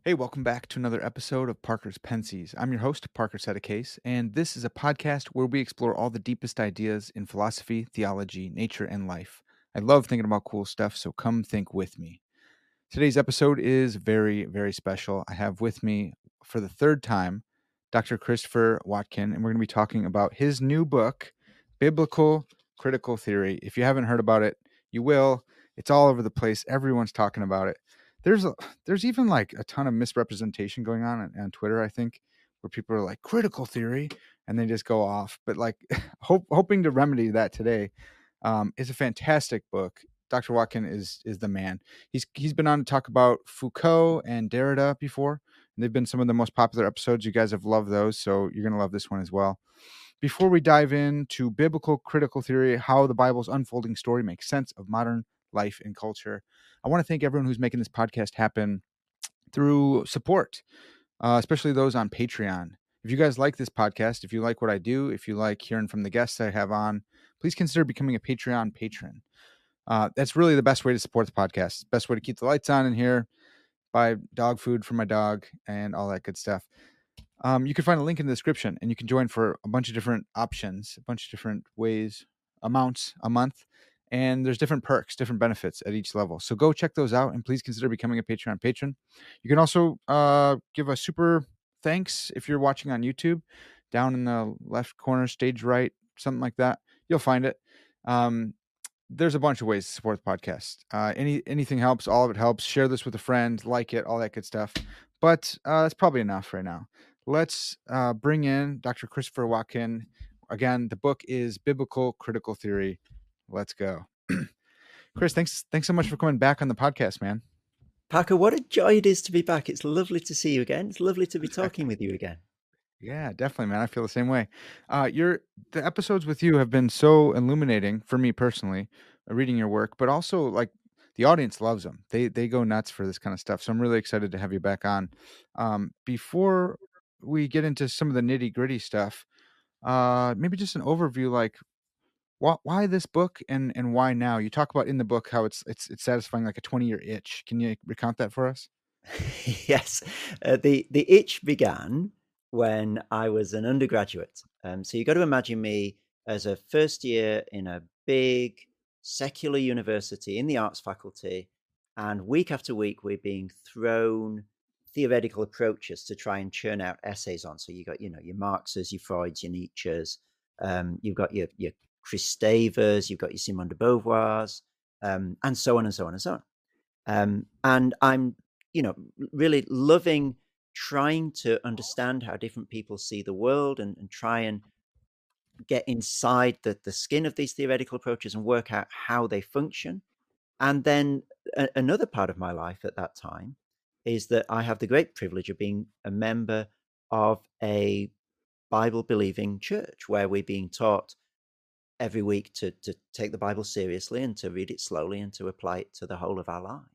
Hey, welcome back to another episode of Parker's Pensies. I'm your host, Parker Settecase, and this is a podcast where we explore all the deepest ideas in philosophy, theology, nature, and life. I love thinking about cool stuff, so come think with me. Today's episode is very, very special. I have with me for the third time Dr. Christopher Watkin, and we're going to be talking about his new book, Biblical Critical Theory. If you haven't heard about it, you will. It's all over the place. Everyone's talking about it. There's even like a ton of misrepresentation going on Twitter, I think, where people are like critical theory and they just go off. But like hoping to remedy that today. It's a fantastic book. Dr. Watkin is the man. He's been on to talk about Foucault and Derrida before. And they've been some of the most popular episodes. You guys have loved those, so you're going to love this one as well. Before we dive into biblical critical theory, how the Bible's unfolding story makes sense of modern life and culture, I want to thank everyone who's making this podcast happen through support, especially those on Patreon. If you guys like this podcast, if you like what I do, if you like hearing from the guests I have on, please consider becoming a Patreon patron. That's really the best way to support the podcast. Best way to keep the lights on in here, buy dog food for my dog, and all that good stuff. You can find a link in the description, and you can join for a bunch of different options, a bunch of different ways, amounts a month, and there's different perks, different benefits at each level. So go check those out, and please consider becoming a Patreon patron. You can also give a super thanks if you're watching on YouTube, down in the left corner, stage right, something like that. You'll find it. There's a bunch of ways to support the podcast. Anything helps. All of it helps. Share this with a friend, like it, all that good stuff. But that's probably enough right now. Let's bring in Dr. Christopher Watkin. Again, the book is Biblical Critical Theory. Let's go. Chris, thanks so much for coming back on the podcast, man. Parker, what a joy it is to be back. It's lovely to see you again. It's lovely to be talking with you again. Yeah, definitely, man. I feel the same way. The episodes with you have been so illuminating for me personally, reading your work, but also like the audience loves them. They go nuts for this kind of stuff. So I'm really excited to have you back on. Before we get into some of the nitty gritty stuff, maybe just an overview, like why this book and why now? You talk about in the book how it's satisfying like a 20-year itch. Can you recount that for us? Yes, the itch began when I was an undergraduate. So you got to imagine me as a first year in a big secular university in the arts faculty, and week after week we're being thrown theoretical approaches to try and churn out essays on. So you got your Marxes, your Freuds, your Nietzsche's, you've got your Christevers, you've got your Simone de Beauvoir's, and so on and so on and so on. And I'm, really loving trying to understand how different people see the world and try and get inside the skin of these theoretical approaches and work out how they function. And then another part of my life at that time is that I have the great privilege of being a member of a Bible believing church where we're being taught every week to take the Bible seriously and to read it slowly and to apply it to the whole of our lives.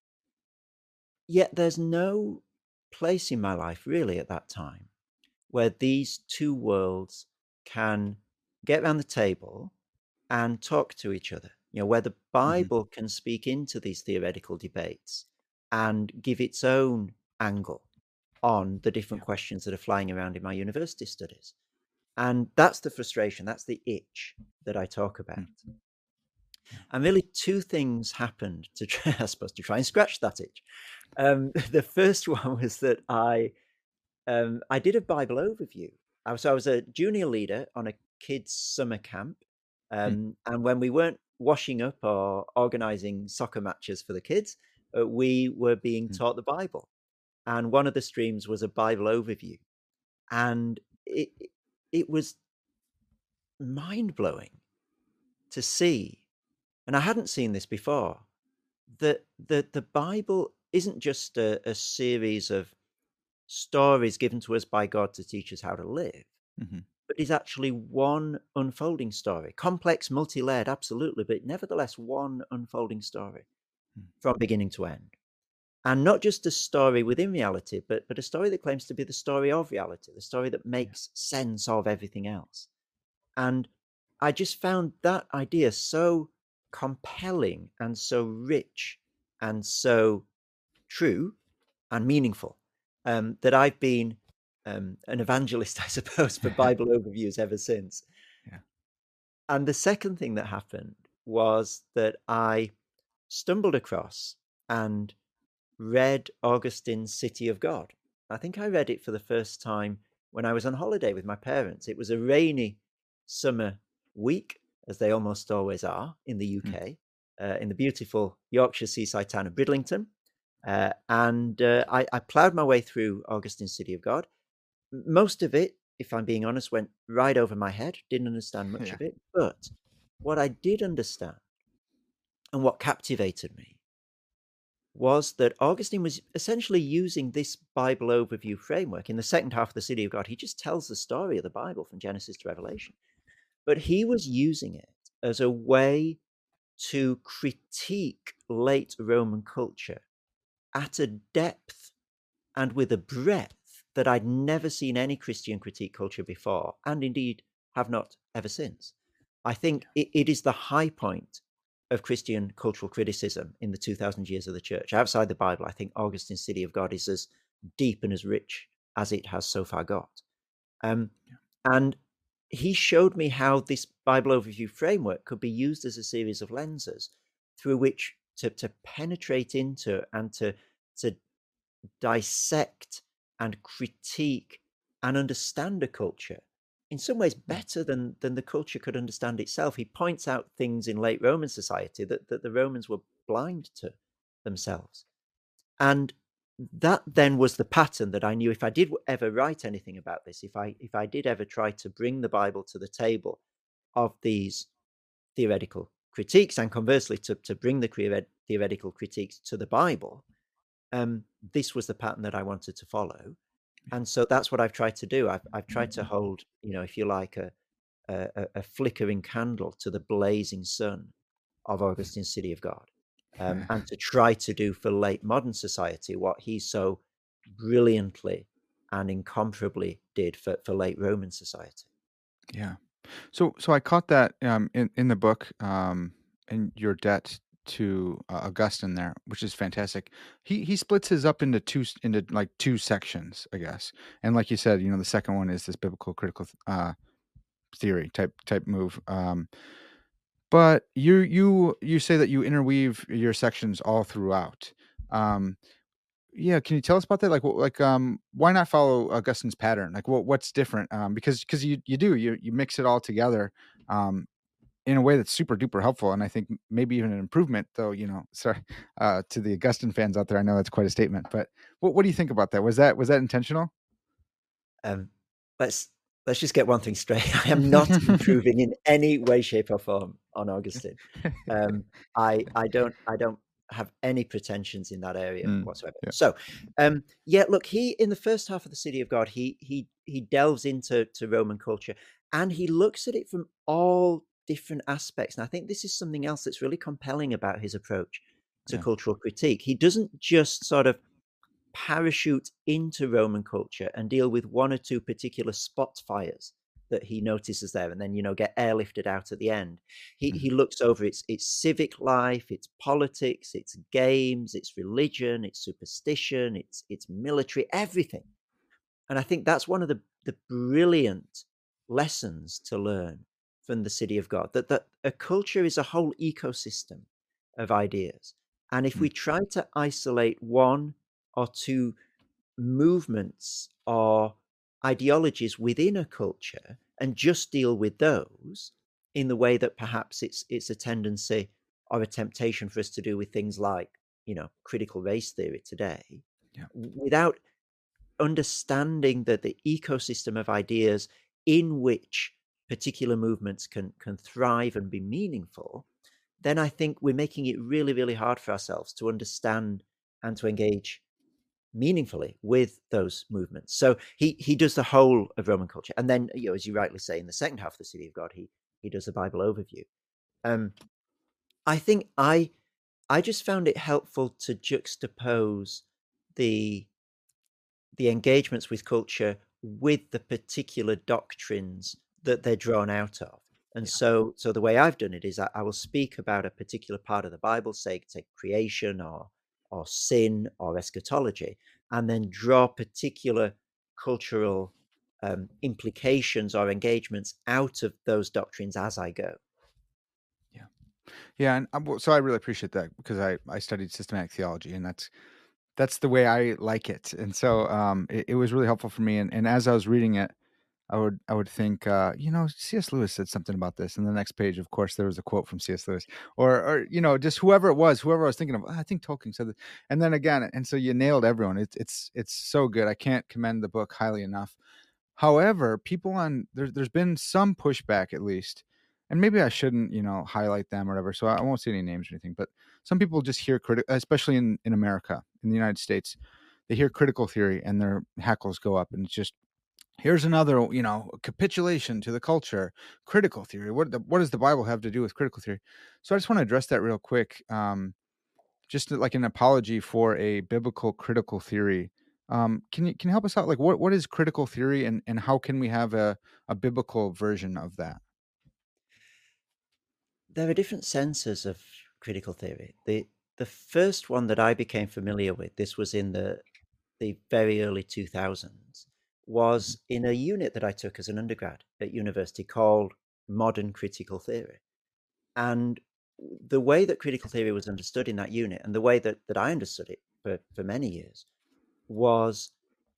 Yet there's no place in my life really at that time where these two worlds can get around the table and talk to each other. Where the Hmm. Bible can speak into these theoretical debates and give its own angle on the different Yeah. questions that are flying around in my university studies. And that's the frustration, that's the itch that I talk about. Mm. Yeah. And really, two things happened to try, I suppose, to try and scratch that itch. The first one was that I did a Bible overview. I was a junior leader on a kids' summer camp, Hmm. and when we weren't washing up or organizing soccer matches for the kids, we were being Hmm. taught the Bible. And one of the streams was a Bible overview, and it was mind blowing to see, and I hadn't seen this before, that the Bible isn't just a series of stories given to us by God to teach us how to live, Hmm. but is actually one unfolding story. Complex, multi-layered, absolutely, but nevertheless one unfolding story Hmm. from beginning to end. And not just a story within reality, but a story that claims to be the story of reality, the story that Yeah. makes sense of everything else. And I just found that idea so compelling and so rich and so true and meaningful. That I've been an evangelist, I suppose, for Bible overviews ever since. Yeah. And the second thing that happened was that I stumbled across and read Augustine's City of God. I think I read it for the first time when I was on holiday with my parents. It was a rainy summer week, as they almost always are in the Mm. UK, in the beautiful Yorkshire seaside town of Bridlington. I ploughed my way through Augustine's City of God. Most of it, if I'm being honest, went right over my head. Didn't understand much Yeah. of it. But what I did understand and what captivated me was that Augustine was essentially using this Bible overview framework. In the second half of the City of God, he just tells the story of the Bible from Genesis to Revelation. But he was using it as a way to critique late Roman culture at a depth and with a breadth that I'd never seen any Christian critique culture before, and indeed have not ever since. I think it is the high point of Christian cultural criticism in the 2000 years of the church. Outside the Bible, I think Augustine's City of God is as deep and as rich as it has so far got. And he showed me how this Bible overview framework could be used as a series of lenses through which to penetrate into and to dissect and critique and understand a culture in some ways better than the culture could understand itself. He points out things in late Roman society that the Romans were blind to themselves. And that then was the pattern that I knew if I did ever write anything about this, if I did ever try to bring the Bible to the table of these theoretical critiques, and conversely to bring the theoretical critiques to the Bible, this was the pattern that I wanted to follow. And so that's what I've tried to do. I've tried to hold, if you like, a flickering candle to the blazing sun of Augustine's City of God, and to try to do for late modern society what he so brilliantly and incomparably did for late Roman society. Yeah. So I caught that in the book, in your debt to Augustine there, which is fantastic. He splits his up into two sections, I guess. And like you said, the second one is this biblical critical theory type move. But you say that you interweave your sections all throughout. Yeah, can you tell us about that? Why not follow Augustine's pattern? Like, what's different? Because you mix it all together, in a way that's super duper helpful, and I think maybe even an improvement. Though, sorry, to the Augustine fans out there, I know that's quite a statement. But what do you think about that? Was that intentional? Let's just get one thing straight. I am not improving in any way, shape, or form on Augustine. I don't have any pretensions in that area whatsoever. Yeah. So, look, he in the first half of the City of God, he delves into Roman culture, and he looks at it from all different aspects. And I think this is something else that's really compelling about his approach to Yeah. cultural critique. He doesn't just sort of parachute into Roman culture and deal with one or two particular spot fires that he notices there, and then get airlifted out at the end. He looks over its civic life, its politics, its games, its religion, its superstition, its military, everything. And I think that's one of the brilliant lessons to learn from the City of God, that a culture is a whole ecosystem of ideas. And if we try to isolate one or two movements or ideologies within a culture and just deal with those in the way that perhaps it's a tendency or a temptation for us to do with things like critical race theory today, Yeah. without understanding that the ecosystem of ideas in which particular movements can thrive and be meaningful, then I think we're making it really, really hard for ourselves to understand and to engage meaningfully with those movements. So he does the whole of Roman culture, and then as you rightly say, in the second half of the City of God, he does the Bible overview. I think I just found it helpful to juxtapose the engagements with culture with the particular doctrines that they're drawn out of. And so the way I've done it is I will speak about a particular part of the Bible, say creation or sin or eschatology, and then draw particular cultural implications or engagements out of those doctrines as I go. Yeah. Yeah, and so I really appreciate that because I studied systematic theology, and that's the way I like it. And so it was really helpful for me. And as I was reading it, I would think, C.S. Lewis said something about this. And the next page, of course, there was a quote from C.S. Lewis, or just whoever I was thinking of. I think Tolkien said that. And then again, and so you nailed everyone. It's so good. I can't commend the book highly enough. However, people there's been some pushback at least, and maybe I shouldn't, highlight them or whatever. So I won't say any names or anything. But some people just hear especially in America, in the United States, they hear critical theory and their hackles go up, and it's just here's another, capitulation to the culture. Critical theory. What does the Bible have to do with critical theory? So I just want to address that real quick. Just like an apology for a biblical critical theory. Can you help us out? Like what is critical theory, and how can we have a biblical version of that? There are different senses of critical theory. The first one that I became familiar with, this was in the very early 2000s, Mhm. was in a unit that I took as an undergrad at university called Modern Critical Theory. And the way that critical theory was understood in that unit, and the way that I understood it for many years, was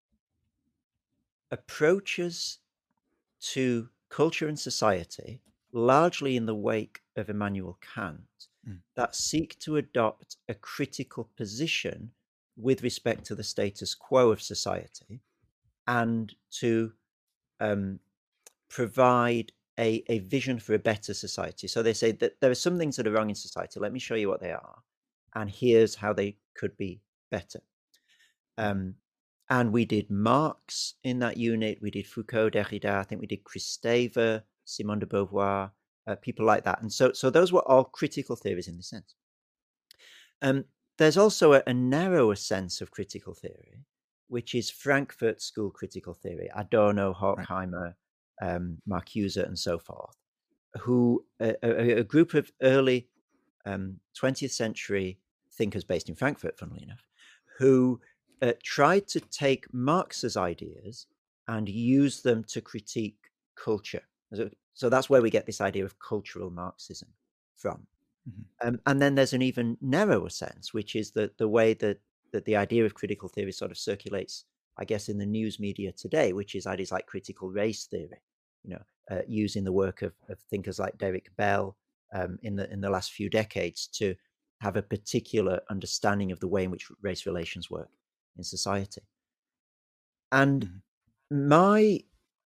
approaches to culture and society, largely in the wake of Immanuel Kant, Mm. that seek to adopt a critical position with respect to the status quo of society and to um, provide a vision for a better society. So they say that there are some things that are wrong in society. Let me show you what they are. And here's how they could be better. Mhm. Um, and we did Marx in that unit. We did Foucault, Derrida. I think we did Christeva, Simone de Beauvoir, people like that. And so those were all critical theories in this sense. There's also a narrower sense of critical theory, which is Frankfurt School critical theory, Adorno, Right. Horkheimer, Marcuse, and so forth, who a group of early 20th century thinkers based in Frankfurt, funnily enough, who tried to take Marx's ideas and use them to critique culture. So that's where we get this idea of cultural Marxism from. Mhm. And then there's an even narrower sense, which is the way that the idea of critical theory sort of circulates, I guess, in the news media today, which is ideas like critical race theory, using the work of thinkers like Derek Bell in the last few decades to have a particular understanding of the way in which race relations work in society. And Mhm. my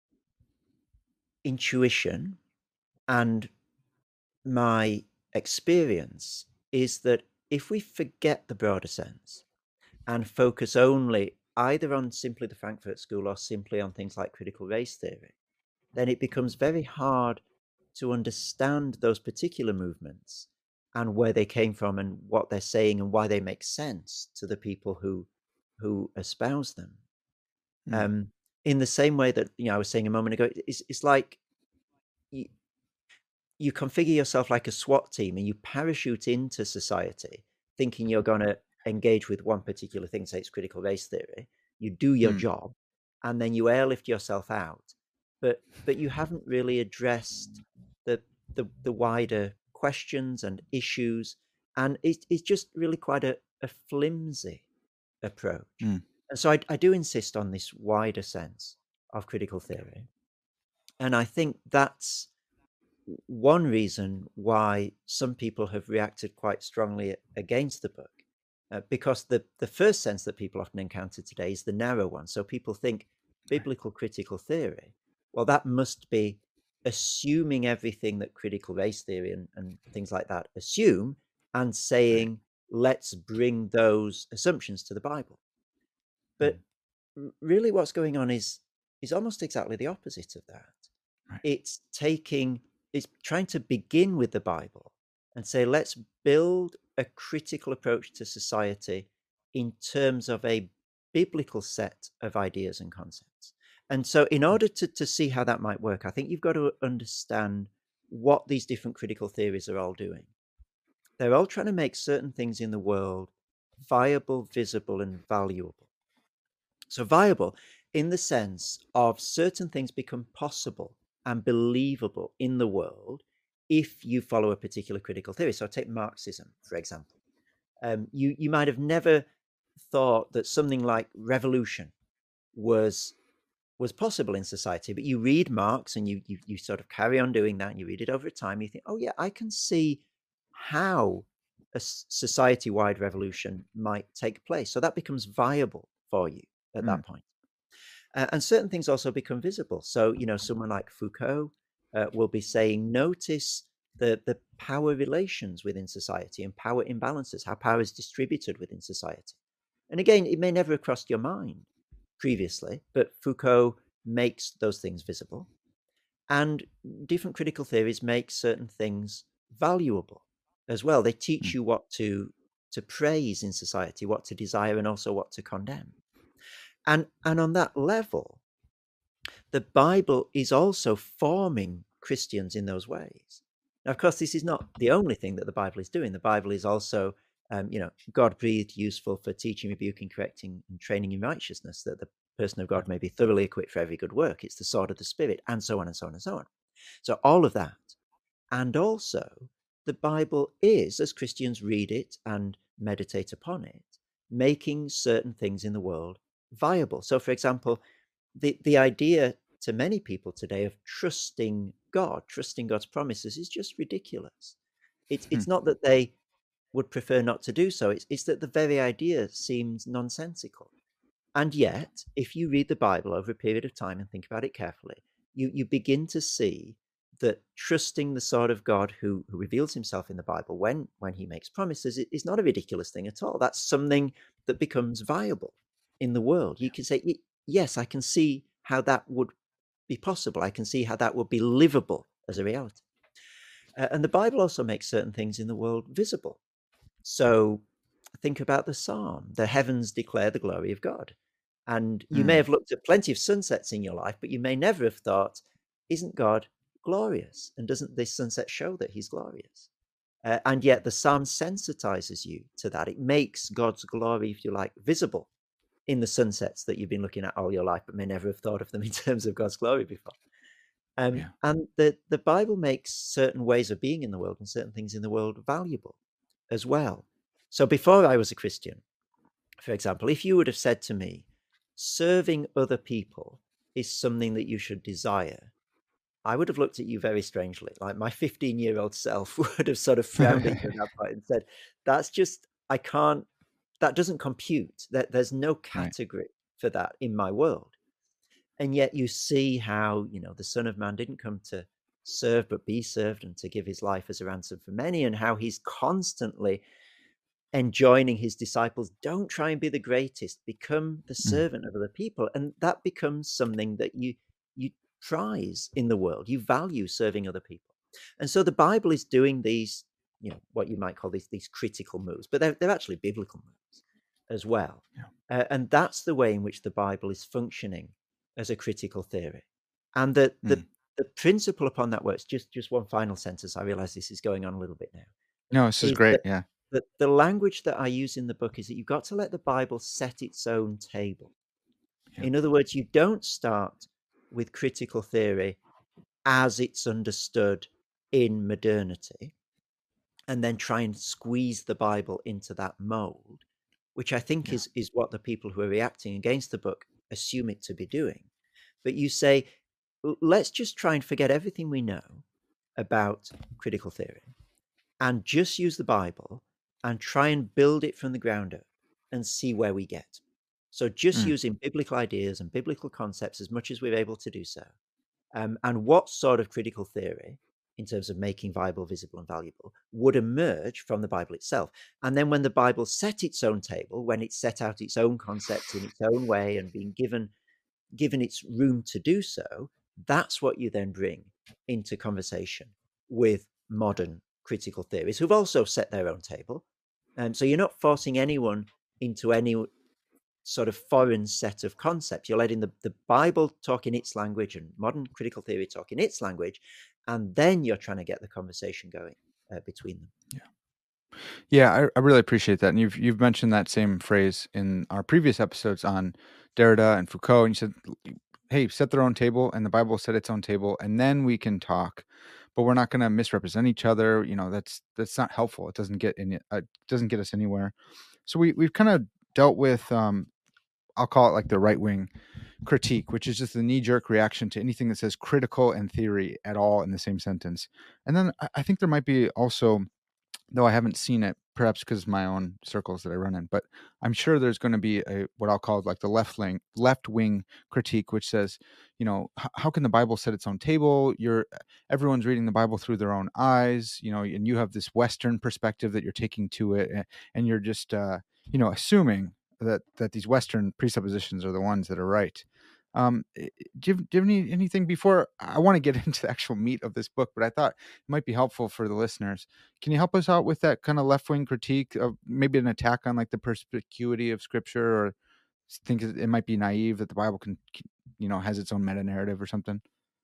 intuition and my experience is that if we forget the broader sense and focus only either on simply the Frankfurt School or simply on things like critical race theory, then it becomes very hard to understand those particular movements and where they came from and what they're saying and why they make sense to the people who espouse them. Mm. Um, in the same way that I was saying a moment ago, it's like you, you configure yourself like a SWAT team and you parachute into society thinking you're going to engage with one particular thing, say it's critical race theory. You do your Mm. job and then you airlift yourself out. But you haven't really addressed the wider questions and issues. And it's just really quite a flimsy approach. Mm. And so I do insist on this wider sense of critical theory. And I think that's one reason why some people have reacted quite strongly against the book, because the first sense that people often encounter today is the narrow one. So people think Right. biblical critical theory, well, that must be assuming everything that critical race theory and things like that assume and Right. saying, let's bring those assumptions to the Bible. Mm. But really what's going on is almost exactly the opposite of that. Right. It's trying to begin with the Bible and say, let's build a critical approach to society in terms of a biblical set of ideas and concepts. And so, in Mm. order to see how that might work, I think you've got to understand what these different critical theories are all doing. They're all trying to make certain things in the world viable, visible, and valuable. So viable in the sense of certain things become possible and believable in the world if you follow a particular critical theory. So take Marxism, for example. You might have never thought that something like revolution was possible in society, but you read Marx and you sort of carry on doing that, and you read it over time. You think, oh yeah, I can see how a society-wide revolution might take place. So that becomes viable for you at that point. And certain things also become visible. So, someone like Foucault will be saying, notice the power relations within society and power imbalances, how power is distributed within society. And again, it may never have crossed your mind previously, but Foucault makes those things visible. And different critical theories make certain things valuable as well. They teach you what to praise in society, what to desire, and also what to condemn. And on that level, the Bible is also forming Christians in those ways. Now, of course, this is not the only thing that the Bible is doing. The Bible is also, God-breathed, useful for teaching, rebuking, correcting, and training in righteousness, that the person of God may be thoroughly equipped for every good work. It's the sword of the Spirit, and so on and so on and so on. So all of that. And also, the Bible is, as Christians read it and meditate upon it, making certain things in the world viable. So, for example, the idea to many people today of trusting God, trusting God's promises, is just ridiculous. It's not that they would prefer not to do so. It's that the very idea seems nonsensical. And yet, if you read the Bible over a period of time and think about it carefully, you begin to see that trusting the sort of God who reveals himself in the Bible when he makes promises is not a ridiculous thing at all. That's something that becomes viable in the world. You can say, yes, I can see how that would be possible. I can see how that would be livable as a reality. And the Bible also makes certain things in the world visible. So think about the Psalm. The heavens declare the glory of God. And you may have looked at plenty of sunsets in your life, but you may never have thought, isn't God glorious? And doesn't this sunset show that he's glorious? And yet the Psalm sensitizes you to that. It makes God's glory, if you like, visible in the sunsets that you've been looking at all your life, but may never have thought of them in terms of God's glory before. And the Bible makes certain ways of being in the world and certain things in the world valuable as well. So before I was a Christian, for example, if you would have said to me, serving other people is something that you should desire, I would have looked at you very strangely. Like my 15-year-old self would have sort of frowned at you at that point and said, that's just, that doesn't compute. There's no category for that in my world. And yet you see how, the Son of Man didn't come to serve, but be served, and to give his life as a ransom for many, and how he's constantly enjoining his disciples, don't try and be the greatest, become the servant of other people. And that becomes something that you prize in the world. You value serving other people. And so the Bible is doing these, what you might call these critical moves, but they're actually biblical moves as well. And that's the way in which the Bible is functioning as a critical theory. And the principle upon that works, just one final sentence, I realize this is going on a little bit now. No, this is great. The language that I use in the book is that you've got to let the Bible set its own table. In other words, you don't start with critical theory as it's understood in modernity and then try and squeeze the Bible into that mold, which I think is what the people who are reacting against the book assume it to be doing. But you say, let's just try and forget everything we know about critical theory and just use the Bible and try and build it from the ground up and see where we get. So just using biblical ideas and biblical concepts as much as we're able to do so. And what sort of critical theory, in terms of making viable, visible, and valuable, would emerge from the Bible itself. And then when the Bible set its own table, when it set out its own concepts in its own way and being given its room to do so, that's what you then bring into conversation with modern critical theories who've also set their own table. So you're not forcing anyone into any sort of foreign set of concepts. You're letting the Bible talk in its language and modern critical theory talk in its language, and then you're trying to get the conversation going between them. Yeah, I really appreciate that. And you've mentioned that same phrase in our previous episodes on Derrida and Foucault, and you said, hey, set their own table, and the Bible set its own table, and then we can talk. But we're not going to misrepresent each other. That's not helpful. It doesn't get us anywhere. So we've kind of dealt with, I'll call it like the right wing critique, which is just the knee jerk reaction to anything that says critical and theory at all in the same sentence. And then I think there might be also, though I haven't seen it, perhaps because of my own circles that I run in, but I'm sure there's going to be what I'll call like the left wing critique, which says, how can the Bible set its own table? Everyone's reading the Bible through their own eyes, and you have this Western perspective that you're taking to it, and you're just, assuming that these Western presuppositions are the ones that are right. Do you have anything before I want to get into the actual meat of this book, but I thought it might be helpful for the listeners. Can you help us out with that kind of left-wing critique of maybe an attack on like the perspicuity of scripture, or think it might be naive that the Bible can has its own meta narrative or something?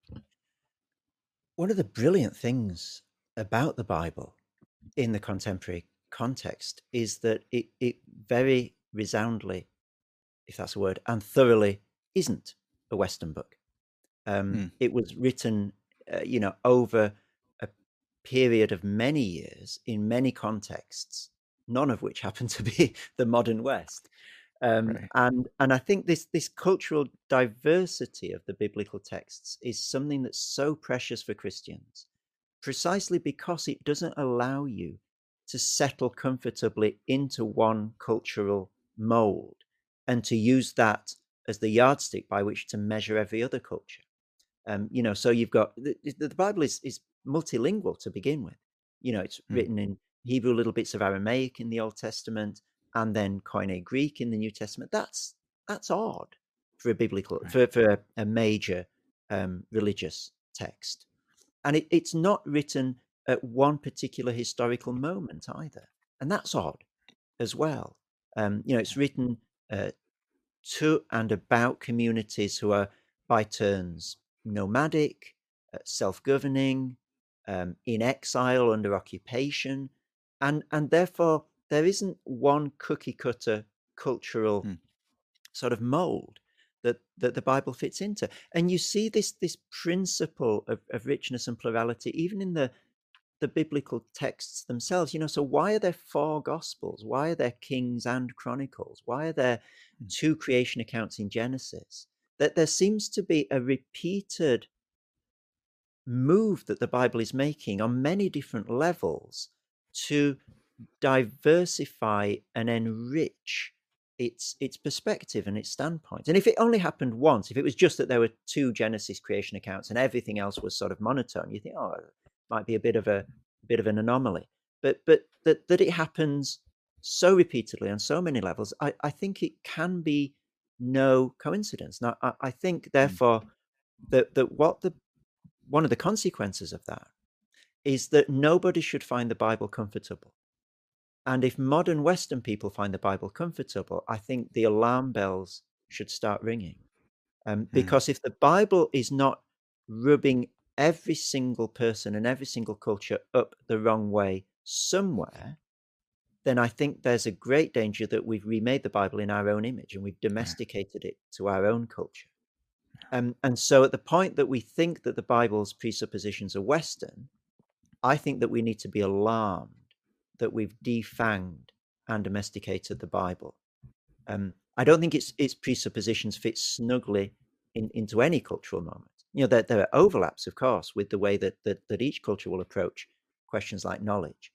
One of the brilliant things about the Bible in the contemporary context is that it very resoundly, if that's a word, and thoroughly isn't a Western book. It was written, over a period of many years in many contexts, none of which happen to be the modern West. Right. And I think this cultural diversity of the biblical texts is something that's so precious for Christians, precisely because it doesn't allow you to settle comfortably into one cultural mold and to use that as the yardstick by which to measure every other culture. So you've got the Bible is multilingual to begin with. It's written in Hebrew, little bits of Aramaic in the Old Testament, and then Koine Greek in the New Testament. That's odd for a biblical for a major religious text, and it's not written at one particular historical moment either, and that's odd as well. It's written to and about communities who are by turns nomadic, self-governing, in exile, under occupation, and therefore there isn't one cookie cutter cultural sort of mold that the Bible fits into. And you see this principle of richness and plurality even in the biblical texts themselves. So why are there 4 gospels? Why are there Kings and Chronicles? Why are there 2 creation accounts in Genesis? That there seems to be a repeated move that the Bible is making on many different levels to diversify and enrich its perspective and its standpoint. And if it only happened once, if it was just that there were 2 Genesis creation accounts and everything else was sort of monotone, you think, oh, it might be a bit of an anomaly. But that it happens so repeatedly on so many levels, I think it can be no coincidence. Now, I think, therefore, that one of the consequences of that is that nobody should find the Bible comfortable. And if modern Western people find the Bible comfortable, I think the alarm bells should start ringing. Because if the Bible is not rubbing every single person and every single culture up the wrong way somewhere, then I think there's a great danger that we've remade the Bible in our own image and we've domesticated it to our own culture. And so at the point that we think that the Bible's presuppositions are Western, I think that we need to be alarmed that we've defanged and domesticated the Bible. I don't think its presuppositions fit snugly into any cultural moment. There are overlaps, of course, with the way that each culture will approach questions like knowledge.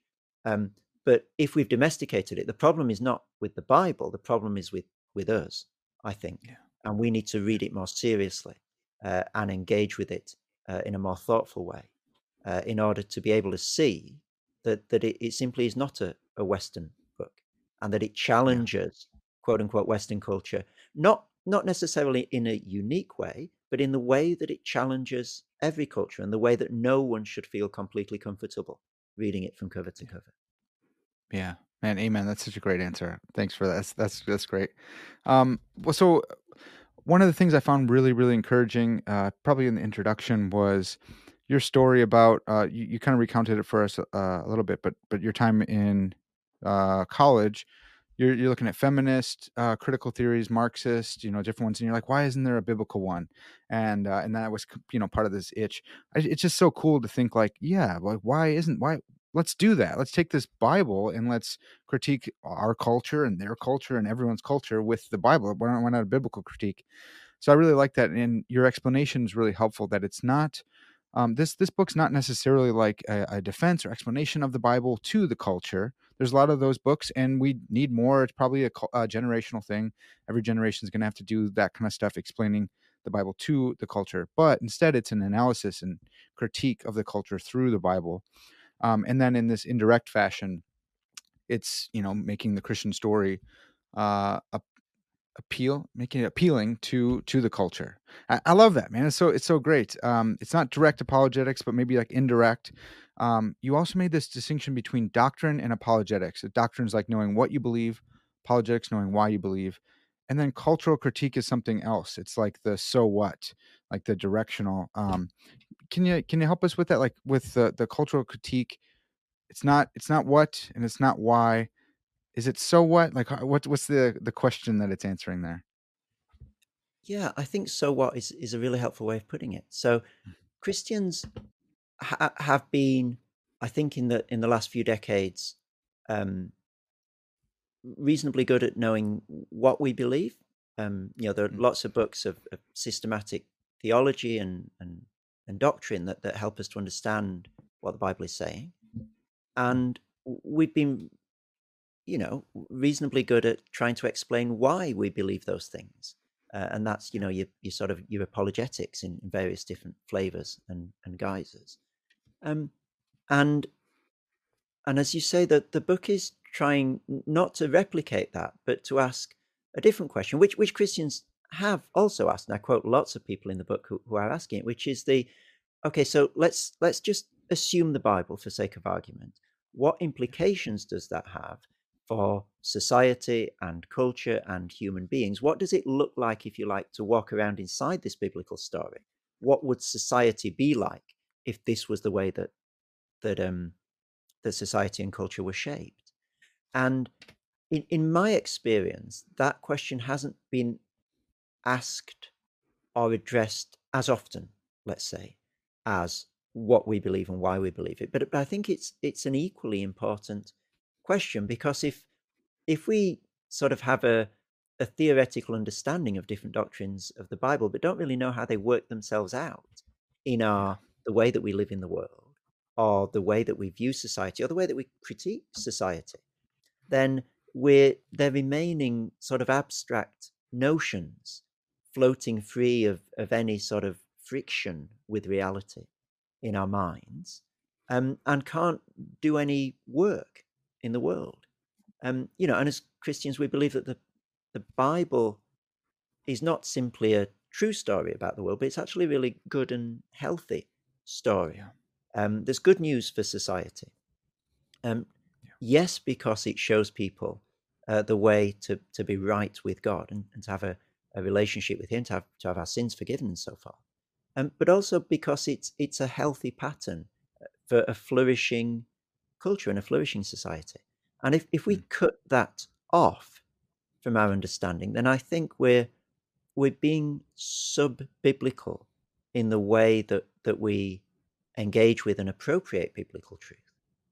But if we've domesticated it, the problem is not with the Bible. The problem is with us, I think. Yeah. And we need to read it more seriously and engage with it in a more thoughtful way in order to be able to see that it simply is not a Western book, and that it challenges quote unquote Western culture, not necessarily in a unique way, but in the way that it challenges every culture and the way that no one should feel completely comfortable reading it from cover to cover. Yeah, man, amen. That's such a great answer. Thanks for that. That's great. Well, so one of the things I found really, really encouraging, probably in the introduction, was your story about you kind of recounted it for us a little bit, but your time in college, you're looking at feminist critical theories, Marxist, different ones, and you're like, why isn't there a biblical one? And that was part of this itch. It's just so cool to think like, yeah, like why let's do that. Let's take this Bible and let's critique our culture and their culture and everyone's culture with the Bible. Why not a biblical critique? So I really like that, and your explanation is really helpful. That it's not this book's not necessarily like a defense or explanation of the Bible to the culture. There's a lot of those books, and we need more. It's probably a generational thing. Every generation is going to have to do that kind of stuff, explaining the Bible to the culture. But instead, it's an analysis and critique of the culture through the Bible, and then in this indirect fashion, it's making the Christian story a making it appealing to the culture. I love that, man. It's so great. It's not direct apologetics, but maybe like indirect. You also made this distinction between doctrine and apologetics. Doctrine is like knowing what you believe, apologetics knowing why you believe, and then cultural critique is something else. It's like the so what, like the directional. Can you help us with that? Like with the cultural critique, it's not what and it's not why. Is it so what? Like what's the question that it's answering there? Yeah, I think so what is a really helpful way of putting it. So Christians have been, I think, in the last few decades, um, reasonably good at knowing what we believe. There are Mm, lots of books of systematic theology and doctrine that help us to understand what the Bible is saying, mm, and we've been, reasonably good at trying to explain why we believe those things. And that's, yeah, your sort of your apologetics in various different flavors and guises. Um, and and as you say, that the book is trying not to replicate that, but to ask a different question, which Christians have also asked. And I quote lots of people in the book who are asking it, which is okay, so let's just assume the Bible for sake of argument. What implications does that have for society and culture and human beings? What does it look like, if you like, to walk around inside this biblical story? What would society be like if this was the way that that society and culture were shaped? And in my experience, that question hasn't been asked or addressed as often, let's say, as what we believe and why we believe it. But I think it's an equally important question, because if we sort of have a theoretical understanding of different doctrines of the Bible, but don't really know how they work themselves out in yeah, the way that we live in the world, or the way that we view society, or the way that we critique society, then they're remaining sort of abstract notions floating free of any sort of friction with reality in our minds, and can't do any work in the world. And as Christians, we believe that the Bible is not simply a true story about the world, but it's actually a really good and healthy story. yeah, There's good news for society. Um, yeah, yes, because it shows people the way to be right with God, and to have a relationship with Him, to have our sins forgiven and so forth. But also because it's a healthy pattern for a flourishing culture and a flourishing society. And if we mm, cut that off from our understanding, then I think we're being sub biblical in the way that we engage with and appropriate biblical truth.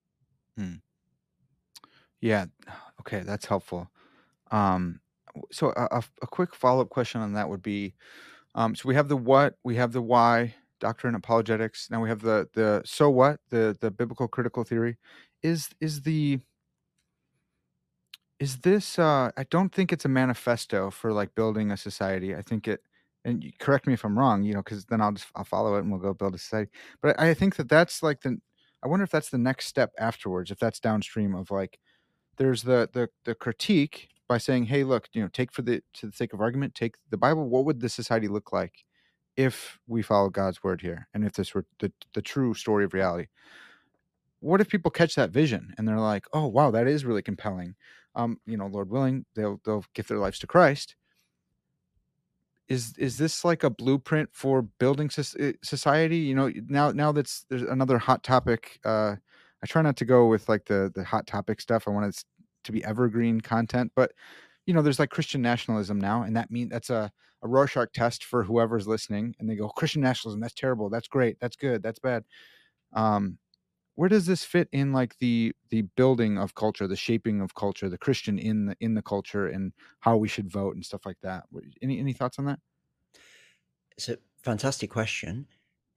mm. Yeah. Okay, that's helpful. Um, so a quick follow up question on that would be, so we have the what, we have the why, doctrine, apologetics. Now we have the so what, the biblical critical theory. Is the is this? I don't think it's a manifesto for like building a society. I think it. And correct me if I'm wrong, because then I'll follow it and we'll go build a society. But I think that's like the. I wonder if that's the next step afterwards. If that's downstream of like there's the critique by saying, hey, look, take for the to the sake of argument, take the Bible. What would the society look like if we follow God's word here, and if this were the true story of reality? What if people catch that vision and they're like, oh wow, that is really compelling. Lord willing, they'll give their lives to Christ. Is this like a blueprint for building society? Now that's there's another hot topic. I try not to go with like the hot topic stuff. I want to to be evergreen content. But there's like Christian nationalism now, and that's a Rorschach test for whoever's listening, and they go, Christian nationalism, that's terrible, that's great, that's good, that's bad. Where does this fit in, like the building of culture, the shaping of culture, the Christian in the culture, and how we should vote and stuff like that? Any thoughts on that? It's a fantastic question.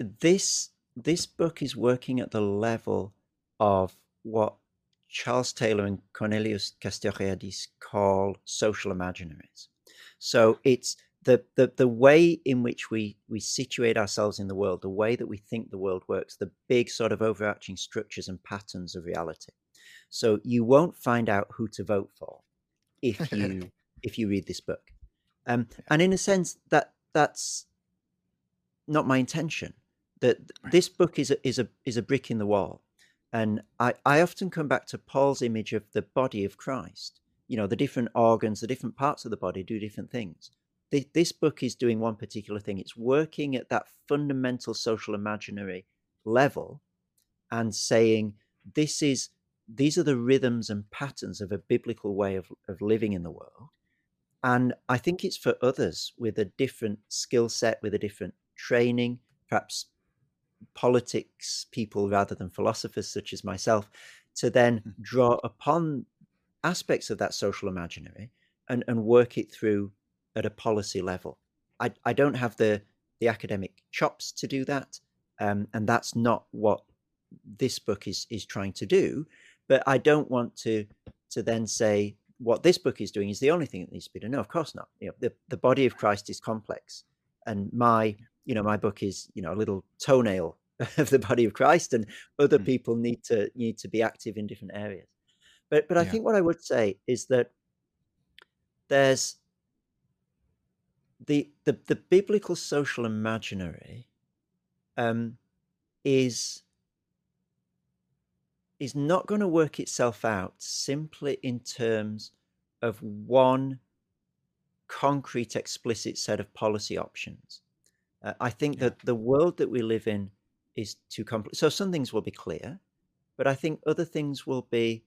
This book is working at the level of what Charles Taylor and Cornelius Castoriadis call social imaginaries. So it's the way in which we situate ourselves in the world, the way that we think the world works, the big sort of overarching structures and patterns of reality. So you won't find out who to vote for if you read this book. And in a sense, that's not my intention. That this book is a brick in the wall. And I often come back to Paul's image of the body of Christ. The different organs, the different parts of the body do different things. This book is doing one particular thing. It's working at that fundamental social imaginary level and saying these are the rhythms and patterns of a biblical way of living in the world. And I think it's for others with a different skill set, with a different training, perhaps politics people rather than philosophers such as myself, to then draw upon aspects of that social imaginary and work it through at a policy level. I don't have the academic chops to do that, and that's not what this book is trying to do. But I don't want to then say what this book is doing is the only thing that needs to be done. No, of course not. The body of Christ is complex, and my book is a little toenail of the body of Christ, and other people need to be active in different areas. But I think what I would say is that there's the biblical social imaginary is not going to work itself out simply in terms of one concrete, explicit set of policy options. I think that the world that we live in is too complex. So some things will be clear, but I think other things will be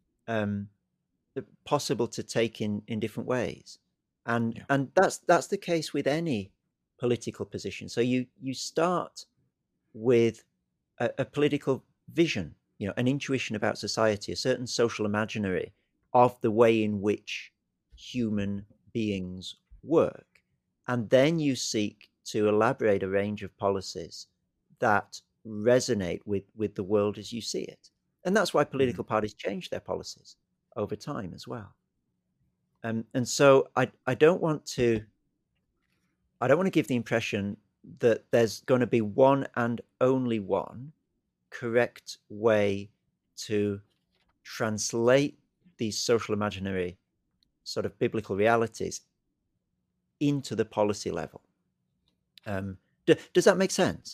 possible to take in different ways. And that's the case with any political position. So you start with a political vision, an intuition about society, a certain social imaginary of the way in which human beings work. And then you seek to elaborate a range of policies that resonate with the world as you see it. And that's why political parties change their policies over time as well. And so I don't want to give the impression that there's going to be one and only one correct way to translate these social imaginary sort of biblical realities into the policy level. Does that make sense?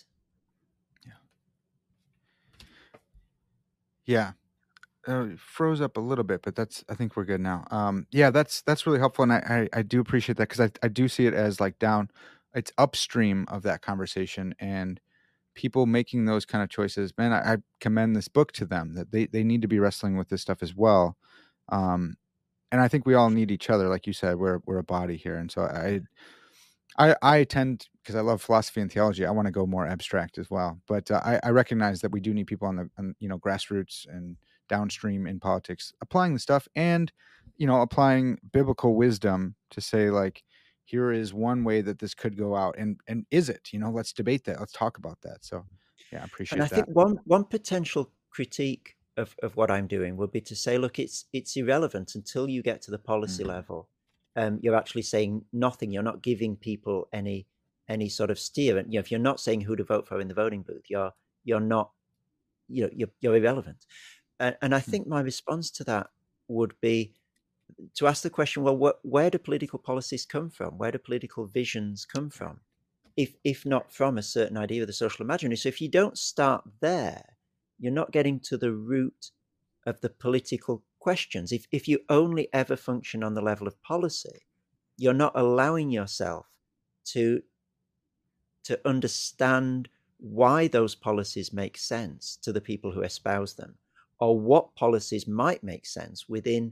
Yeah. It froze up a little bit, but I think we're good now. That's really helpful. And I do appreciate that, because I do see it as like it's upstream of that conversation, and people making those kind of choices, man, I commend this book to them, that they need to be wrestling with this stuff as well. And I think we all need each other. Like you said, we're a body here. And so I tend, because I love philosophy and theology, I want to go more abstract as well. But I recognize that we do need people on the grassroots and downstream in politics applying the stuff, and applying biblical wisdom to say, like, here is one way that this could go out, and is it, let's debate that, let's talk about that. So I appreciate that. And I think one potential critique of what I'm doing would be to say, look, it's irrelevant until you get to the policy level. You're actually saying nothing. You're not giving people any sort of steer. And if you're not saying who to vote for in the voting booth, you're not, you're irrelevant. And I think my response to that would be to ask the question, well, where do political policies come from? Where do political visions come from? If not from a certain idea of the social imaginary. So if you don't start there, you're not getting to the root of the political questions. If you only ever function on the level of policy, you're not allowing yourself to understand why those policies make sense to the people who espouse them, or what policies might make sense within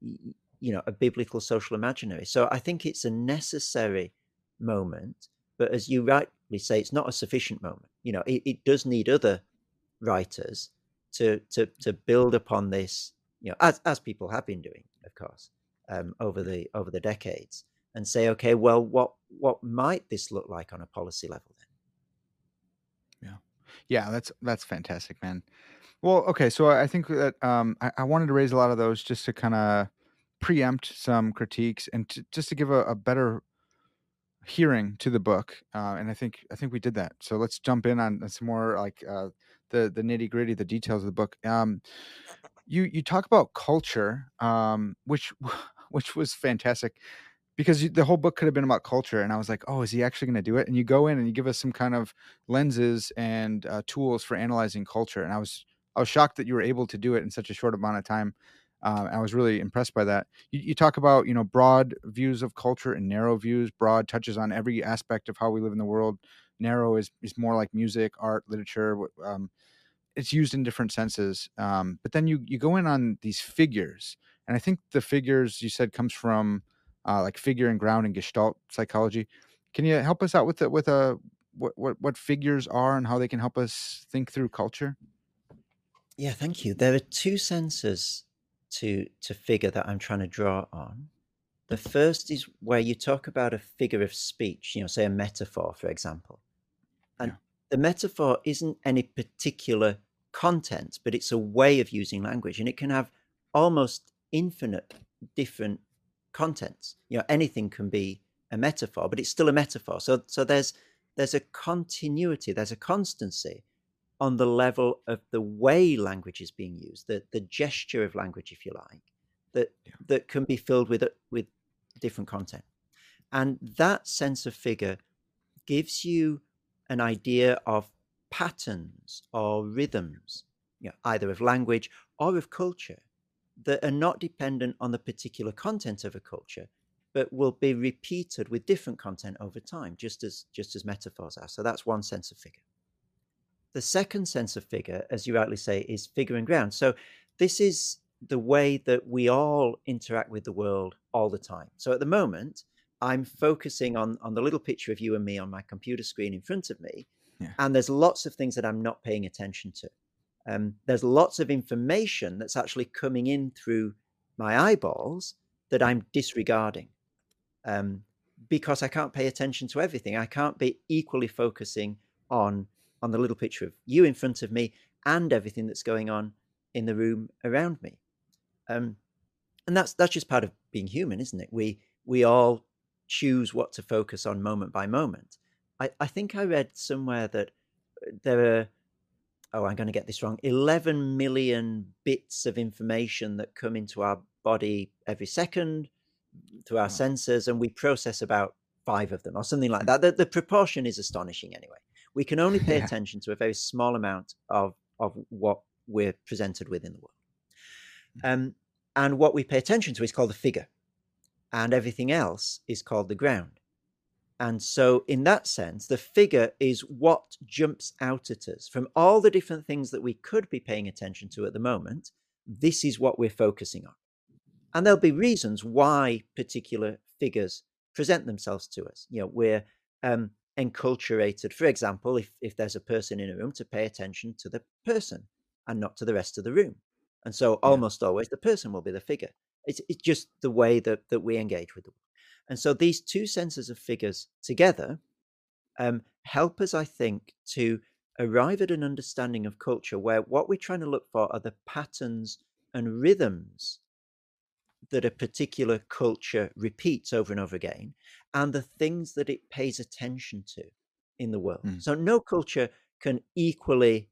a biblical social imaginary. So I think it's a necessary moment, but as you rightly say, it's not a sufficient moment. It does need other writers to build upon this, as people have been doing, of course, over the decades, and say, okay, well, what might this look like on a policy level then? Yeah, that's fantastic, man. Well, okay, so I think that I wanted to raise a lot of those just to kind of preempt some critiques and just to give a better hearing to the book, and I think we did that. So let's jump in on some more like the nitty gritty, the details of the book. You talk about culture, which which was fantastic because the whole book could have been about culture, and I was like, oh, is he actually going to do it? And you go in and you give us some kind of lenses and tools for analyzing culture, and I was shocked that you were able to do it in such a short amount of time. I was really impressed by that. You talk about broad views of culture and narrow views. Broad touches on every aspect of how we live in the world. Narrow is more like music, art, literature. It's used in different senses. But then you go in on these figures, and I think the figures you said comes from like figure and ground and Gestalt psychology. Can you help us out with what figures are and how they can help us think through culture? Yeah, thank you. There are two senses to figure that I'm trying to draw on. The first is where you talk about a figure of speech, say a metaphor, for example. And Yeah, the metaphor isn't any particular content, but it's a way of using language, and it can have almost infinite different contents. Anything can be a metaphor, but it's still a metaphor. So there's a continuity, there's a constancy on the level of the way language is being used, the gesture of language, if you like, that yeah, that can be filled with different content. And that sense of figure gives you an idea of patterns or rhythms, either of language or of culture, that are not dependent on the particular content of a culture, but will be repeated with different content over time, just as metaphors are. So that's one sense of figure. The second sense of figure, as you rightly say, is figure and ground. So this is the way that we all interact with the world all the time. So at the moment, I'm focusing on the little picture of you and me on my computer screen in front of me, yeah, and there's lots of things that I'm not paying attention to. There's lots of information that's actually coming in through my eyeballs that I'm disregarding, um, because I can't pay attention to everything. I can't be equally focusing on on the little picture of you in front of me and everything that's going on in the room around me. Um, and that's just part of being human, isn't it? We all choose what to focus on moment by moment. I think I read somewhere that there are, oh, I'm going to get this wrong, 11 million bits of information that come into our body every second through our wow. sensors, and we process about 5 of them or something like Hmm. that. The proportion is astonishing anyway. We can only pay Yeah, attention to a very small amount of what we're presented with in the world. Um, and what we pay attention to is called the figure, and everything else is called the ground. And so, in that sense, the figure is what jumps out at us from all the different things that we could be paying attention to at the moment. This is what we're focusing on. And there'll be reasons why particular figures present themselves to us. We're enculturated, for example, if there's a person in a room, to pay attention to the person and not to the rest of the room. And so yeah, almost always the person will be the figure. It's just the way that we engage with the world. And so these two senses of figures together help us, I think, to arrive at an understanding of culture where what we're trying to look for are the patterns and rhythms that a particular culture repeats over and over again, and the things that it pays attention to in the world. mm, So no culture can equally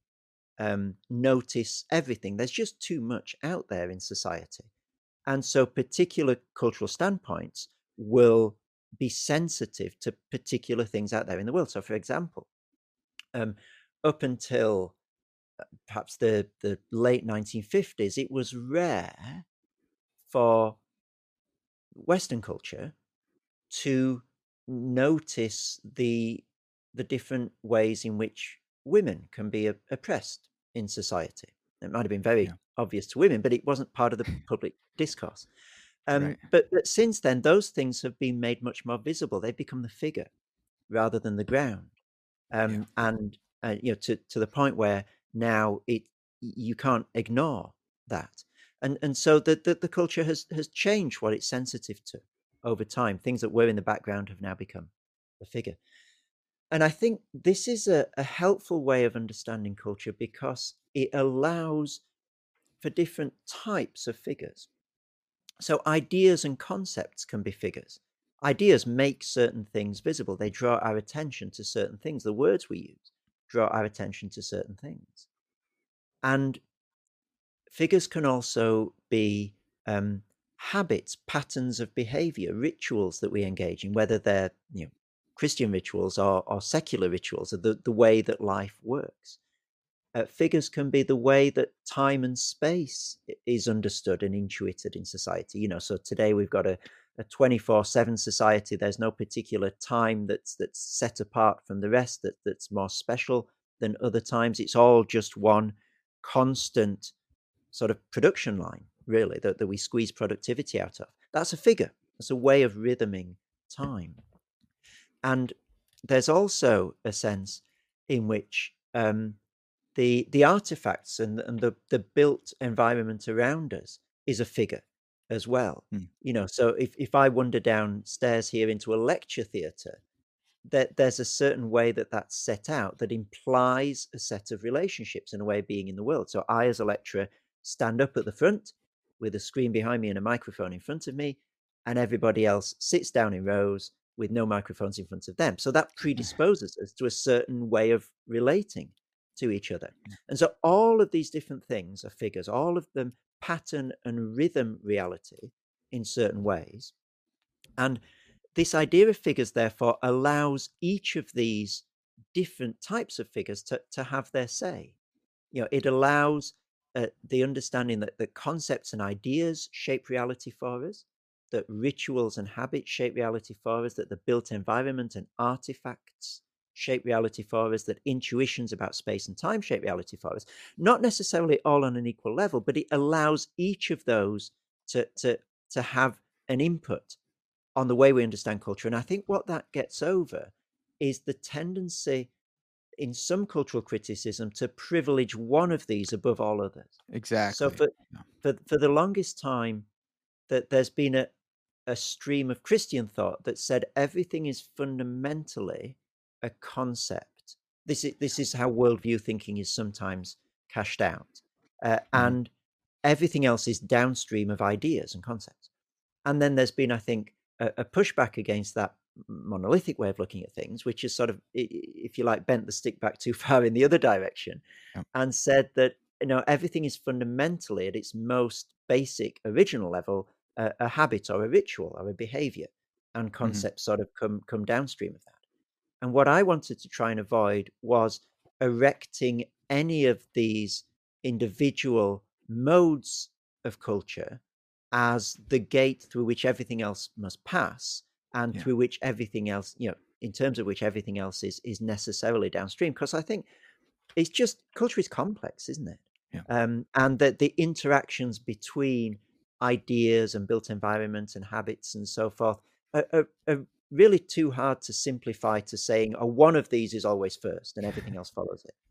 notice everything. There's just too much out there in society. And so particular cultural standpoints will be sensitive to particular things out there in the world. So, for example, um, up until perhaps the late 1950s, it was rare for Western culture to notice the different ways in which women can be oppressed in society. It might have been very yeah, obvious to women, but it wasn't part of the public discourse. Right. But since then, those things have been made much more visible. They've become the figure rather than the ground. Yeah. And to the point where now you can't ignore that. And so the culture has changed what it's sensitive to over time. Things that were in the background have now become the figure. And I think this is a helpful way of understanding culture because it allows for different types of figures. So ideas and concepts can be figures. Ideas make certain things visible. They draw our attention to certain things. The words we use draw our attention to certain things. And figures can also be habits, patterns of behavior, rituals that we engage in, whether they're Christian rituals or secular rituals, or the way that life works. Figures can be the way that time and space is understood and intuited in society. So today we've got a 24/7 society. There's no particular time that's set apart from the rest that's more special than other times. It's all just one constant sort of production line, really, that we squeeze productivity out of. That's a figure. That's a way of rhythming time. And there's also a sense in which the artifacts and the built environment around us is a figure as well. Mm. So if I wander downstairs here into a lecture theatre, that there's a certain way that's set out that implies a set of relationships and a way of being in the world. So I, as a lecturer, stand up at the front with a screen behind me and a microphone in front of me, and everybody else sits down in rows with no microphones in front of them. So that predisposes us to a certain way of relating to each other. And so all of these different things are figures, all of them pattern and rhythm reality in certain ways. And this idea of figures, therefore, allows each of these different types of figures to have their say. It allows the understanding that concepts and ideas shape reality for us, that rituals and habits shape reality for us, that the built environment and artifacts shape reality for us, that intuitions about space and time shape reality for us. Not necessarily all on an equal level, but it allows each of those to have an input on the way we understand culture. And I think what that gets over is the tendency in some cultural criticism to privilege one of these above all others. So Exactly. for Yeah. for the longest time, that there's been a stream of Christian thought that said everything is fundamentally a concept. This is how worldview thinking is sometimes cashed out, Mhm. and everything else is downstream of ideas and concepts. And then there's been, I think, a pushback against that monolithic way of looking at things, which is sort of, if you like, bent the stick back too far in the other direction, Yep. and said that everything is fundamentally at its most basic, original level a habit or a ritual or a behavior, and Mhm. concepts sort of come downstream of that. And what I wanted to try and avoid was erecting any of these individual modes of culture as the gate through which everything else must pass, and Yeah. through which everything else, in terms of which everything else is necessarily downstream. Because I think it's just culture is complex, isn't it? Yeah. And that the interactions between ideas and built environment and habits and so forth are really too hard to simplify to saying, oh, one of these is always first and everything else follows it.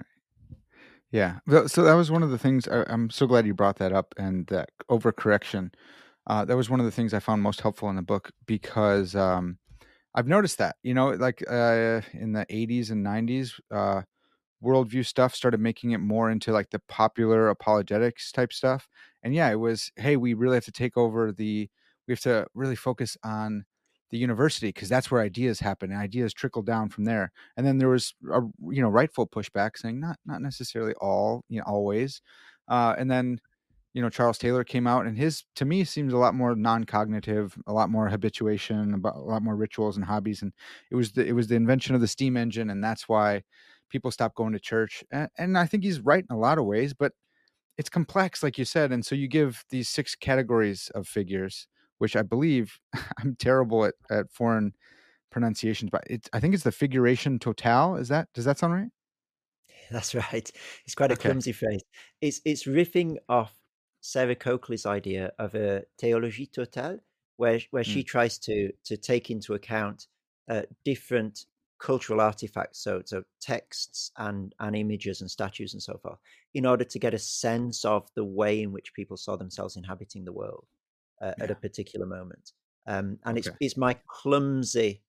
Yeah. So that was one of the things I'm so glad you brought that up, and that overcorrection. That was one of the things I found most helpful in the book because I've noticed that, like in the 80s and 90s, worldview stuff started making it more into like the popular apologetics type stuff. And yeah, it was, hey, we really have to we have to really focus on the university because that's where ideas happen and ideas trickle down from there. And then there was a rightful pushback saying not necessarily always. And then Charles Taylor came out, and his, to me, seems a lot more non-cognitive, a lot more habituation, about a lot more rituals and hobbies. And it was the invention of the steam engine, and that's why people stopped going to church. And I think he's right in a lot of ways, but it's complex, like you said. And so you give these 6 categories of figures, which I believe I'm terrible at foreign pronunciations, but I think it's the figuration total. Does that sound right? That's right. It's quite a Okay. clumsy phrase. It's riffing off Sarah Coakley's idea of a théologie totale, where she tries to take into account different cultural artifacts, so texts and images and statues and so forth, in order to get a sense of the way in which people saw themselves inhabiting the world at a particular moment. And it's my clumsy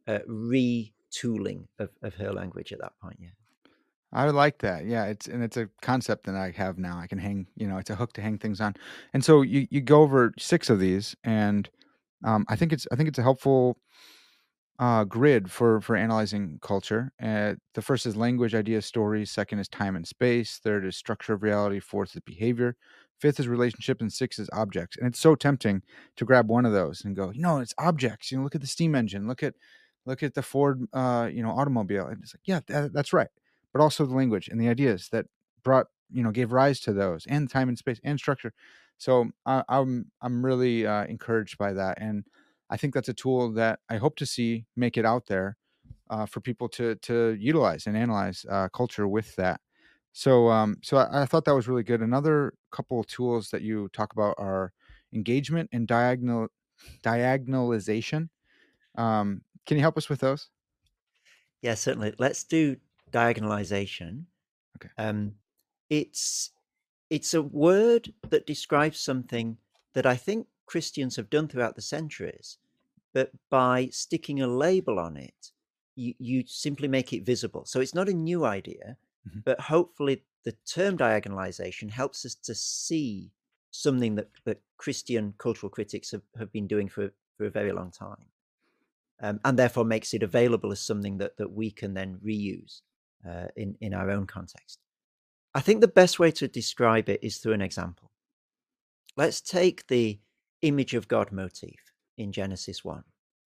retooling of her language at that point. Yeah. I like that. Yeah, it's a concept that I have now. I can hang, it's a hook to hang things on. And so you go over 6 of these, and I think it's a helpful grid for analyzing culture. The first is language, ideas, stories. Second is time and space. Third is structure of reality. Fourth is behavior. Fifth is relationship, and sixth is objects. And it's so tempting to grab one of those and go, it's objects. Look at the steam engine. Look at the Ford, automobile. And it's like, yeah, that's right. But also the language and the ideas that gave rise to those, and time and space and structure. So I'm really encouraged by that, and I think that's a tool that I hope to see make it out there for people to utilize and analyze culture with that. So I thought that was really good. Another couple of tools that you talk about are engagement and diagonalization. Can you help us with those? Yeah, certainly. Let's do diagonalization. Okay. It's a word that describes something that I think Christians have done throughout the centuries, but by sticking a label on it, you simply make it visible. So it's not a new idea, but hopefully the term diagonalization helps us to see something that Christian cultural critics have been doing for a very long time. And therefore makes it available as something that we can then reuse in our own context. I think the best way to describe it is through an example. Let's take the image of God motif in Genesis 1.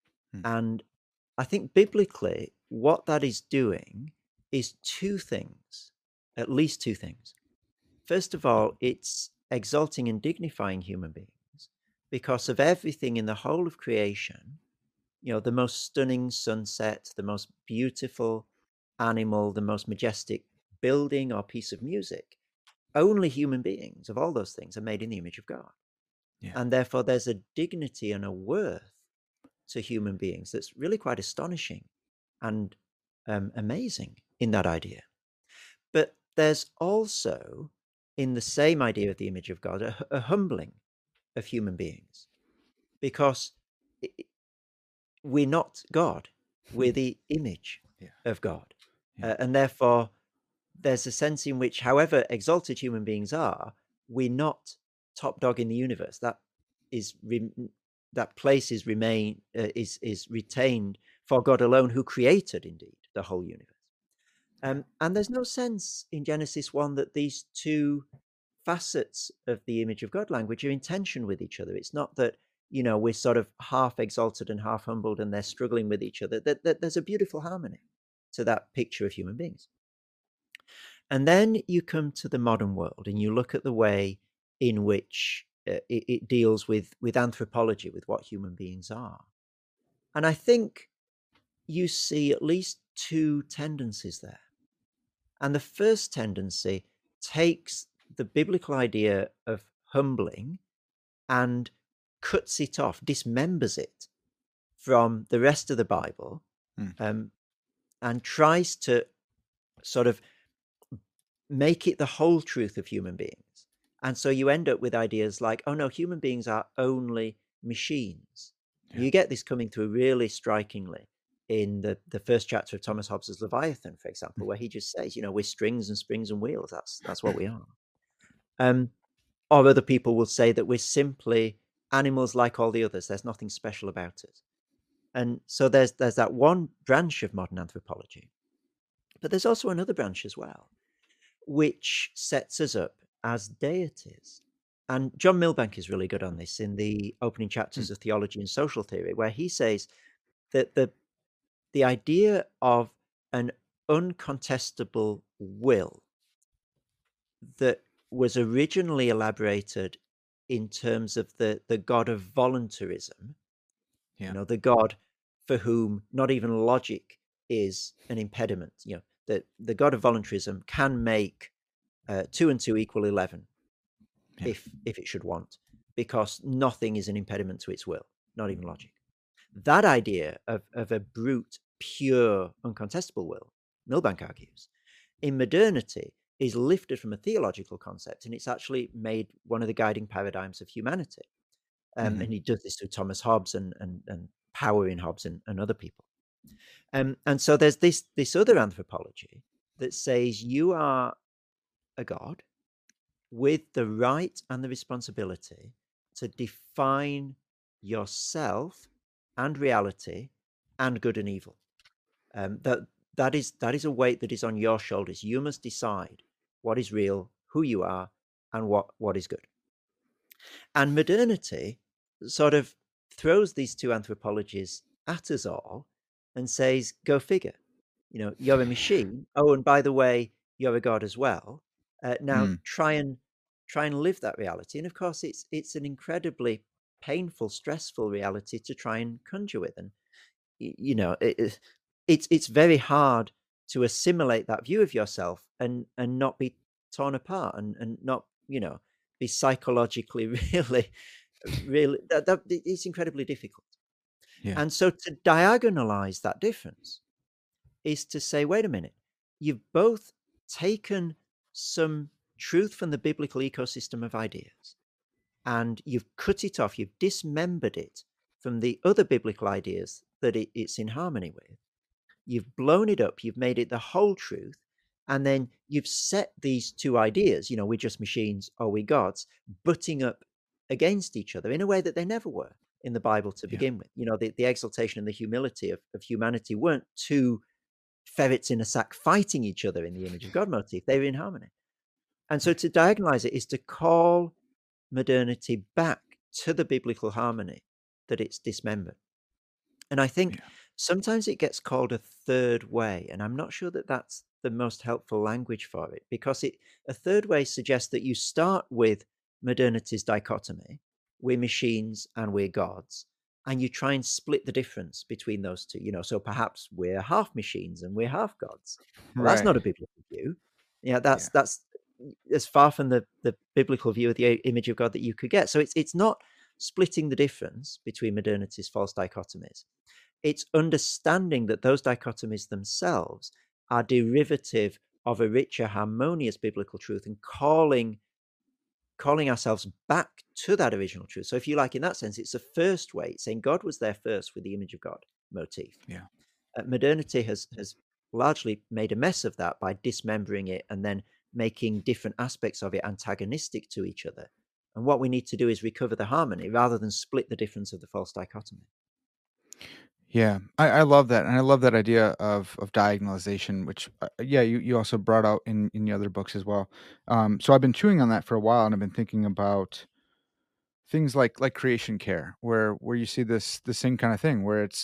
And I think biblically, what that is doing is two things, at least two things. First of all, it's exalting and dignifying human beings because of everything in the whole of creation. The most stunning sunset, the most beautiful animal, the most majestic building or piece of music. Only human beings of all those things are made in the image of God. Yeah. And therefore there's a dignity and a worth to human beings that's really quite astonishing and amazing in that idea. But there's also, in the same idea of the image of God, a humbling of human beings, because we're not God. We're the image of God. And therefore, there's a sense in which, however exalted human beings are, we're not top dog in the universe. That place is retained for God alone, who created, indeed, the whole universe. And there's no sense in Genesis 1 that these two facets of the image of God language are in tension with each other. It's not that, we're sort of half exalted and half humbled and they're struggling with each other. That there's a beautiful harmony to that picture of human beings. And then you come to the modern world and you look at the way in which it deals with anthropology, with what human beings are. And I think you see at least two tendencies there. And the first tendency takes the biblical idea of humbling and cuts it off, dismembers it from the rest of the Bible, and tries to sort of make it the whole truth of human beings. And so you end up with ideas like, oh no, human beings are only machines. Yeah. You get this coming through really strikingly in the first chapter of Thomas Hobbes's Leviathan, for example, where he just says, we're strings and springs and wheels. That's what we are. Or other people will say that we're simply animals like all the others. There's nothing special about us. And so there's that one branch of modern anthropology. But there's also another branch as well, which sets us up as deities. And John Milbank is really good on this in the opening chapters of Theology and Social Theory, where he says that the idea of an uncontestable will that was originally elaborated in terms of the God of voluntarism, the God for whom not even logic is an impediment. The God of voluntarism can make 2 and 2 equal 11. Yeah. if it should want, because nothing is an impediment to its will, not even logic. That idea of a brute, pure, uncontestable will, Milbank argues, in modernity is lifted from a theological concept, and it's actually made one of the guiding paradigms of humanity. Hmm. And he does this with Thomas Hobbes and Power in Hobbes and other people. And so there's this other anthropology that says you are a god with the right and the responsibility to define yourself and reality and good and evil. That is a weight that is on your shoulders. You must decide what is real, who you are, and what is good. And modernity sort of throws these two anthropologies at us all and says, go figure. You're a machine. Oh, and by the way, you're a god as well. Now Mm. try and live that reality. And of course, it's an incredibly painful, stressful reality to try and conjure with. And it's very hard to assimilate that view of yourself and not be torn apart and not be psychologically really that it's incredibly difficult. Yeah. And so to diagonalize that difference is to say, wait a minute, you've both taken some truth from the biblical ecosystem of ideas and you've cut it off, you've dismembered it from the other biblical ideas that it's in harmony with. You've blown it up, you've made it the whole truth, and then you've set these two ideas, we're just machines or we gods, butting up against each other in a way that they never were in the Bible to Yeah. begin with. The exaltation and the humility of humanity weren't two ferrets in a sack fighting each other in the image of God motif. They were in harmony. And so to diagonalize it is to call modernity back to the biblical harmony that it's dismembered. And I think Yeah. sometimes it gets called a third way, and I'm not sure that that's the most helpful language for it, because a third way suggests that you start with modernity's dichotomy, we're machines and we're gods, and you try and split the difference between those two. So perhaps we're half machines and we're half gods. Well, that's Right. not a biblical view. Yeah, Yeah. that's as far from the biblical view of the image of God that you could get. So it's not splitting the difference between modernity's false dichotomies. It's understanding that those dichotomies themselves are derivative of a richer, harmonious biblical truth and calling ourselves back to that original truth. So if you like, in that sense, it's a first way. It's saying God was there first with the image of God motif. Yeah. Modernity has largely made a mess of that by dismembering it and then making different aspects of it antagonistic to each other. And what we need to do is recover the harmony rather than split the difference of the false dichotomy. Yeah, I love that, and I love that idea of diagonalization, which yeah, you also brought out in the other books as well. So I've been chewing on that for a while, and I've been thinking about things like creation care, where you see the same kind of thing, where it's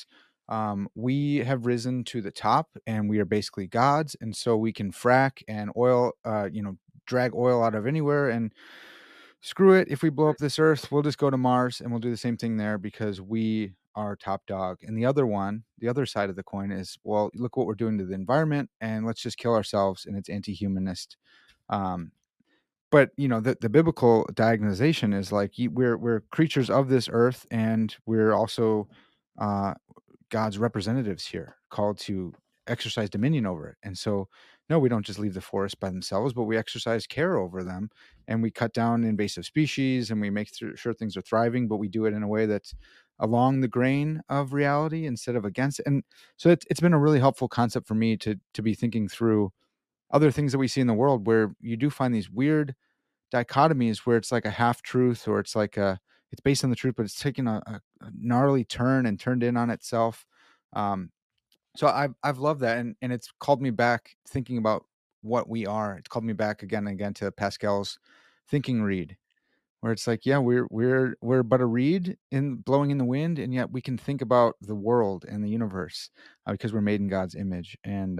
we have risen to the top, and we are basically gods, and so we can frack and oil, drag oil out of anywhere, and screw it. If we blow up this Earth, we'll just go to Mars, and we'll do the same thing there because we are top dog. And the other side of the coin is, well, look what we're doing to the environment, and let's just kill ourselves, and it's anti-humanist. Um, but the biblical diagonalization is like we're creatures of this earth, and we're also uh, God's representatives here, called to exercise dominion over it. And so, no, we don't just leave the forest by themselves, but we exercise care over them, and we cut down invasive species, and we make sure things are thriving, but we do it in a way that's along the grain of reality instead of against it. And so it's been a really helpful concept for me to be thinking through other things that we see in the world, where you do find these weird dichotomies where it's like a half truth, or it's based on the truth, but it's taken a gnarly turn and turned in on itself. Um, so I've loved that, and it's called me back thinking about what we are. It's called me back again and again to Pascal's thinking reed, where it's like, yeah, we're but a reed in blowing in the wind, and yet we can think about the world and the universe because we're made in God's image. And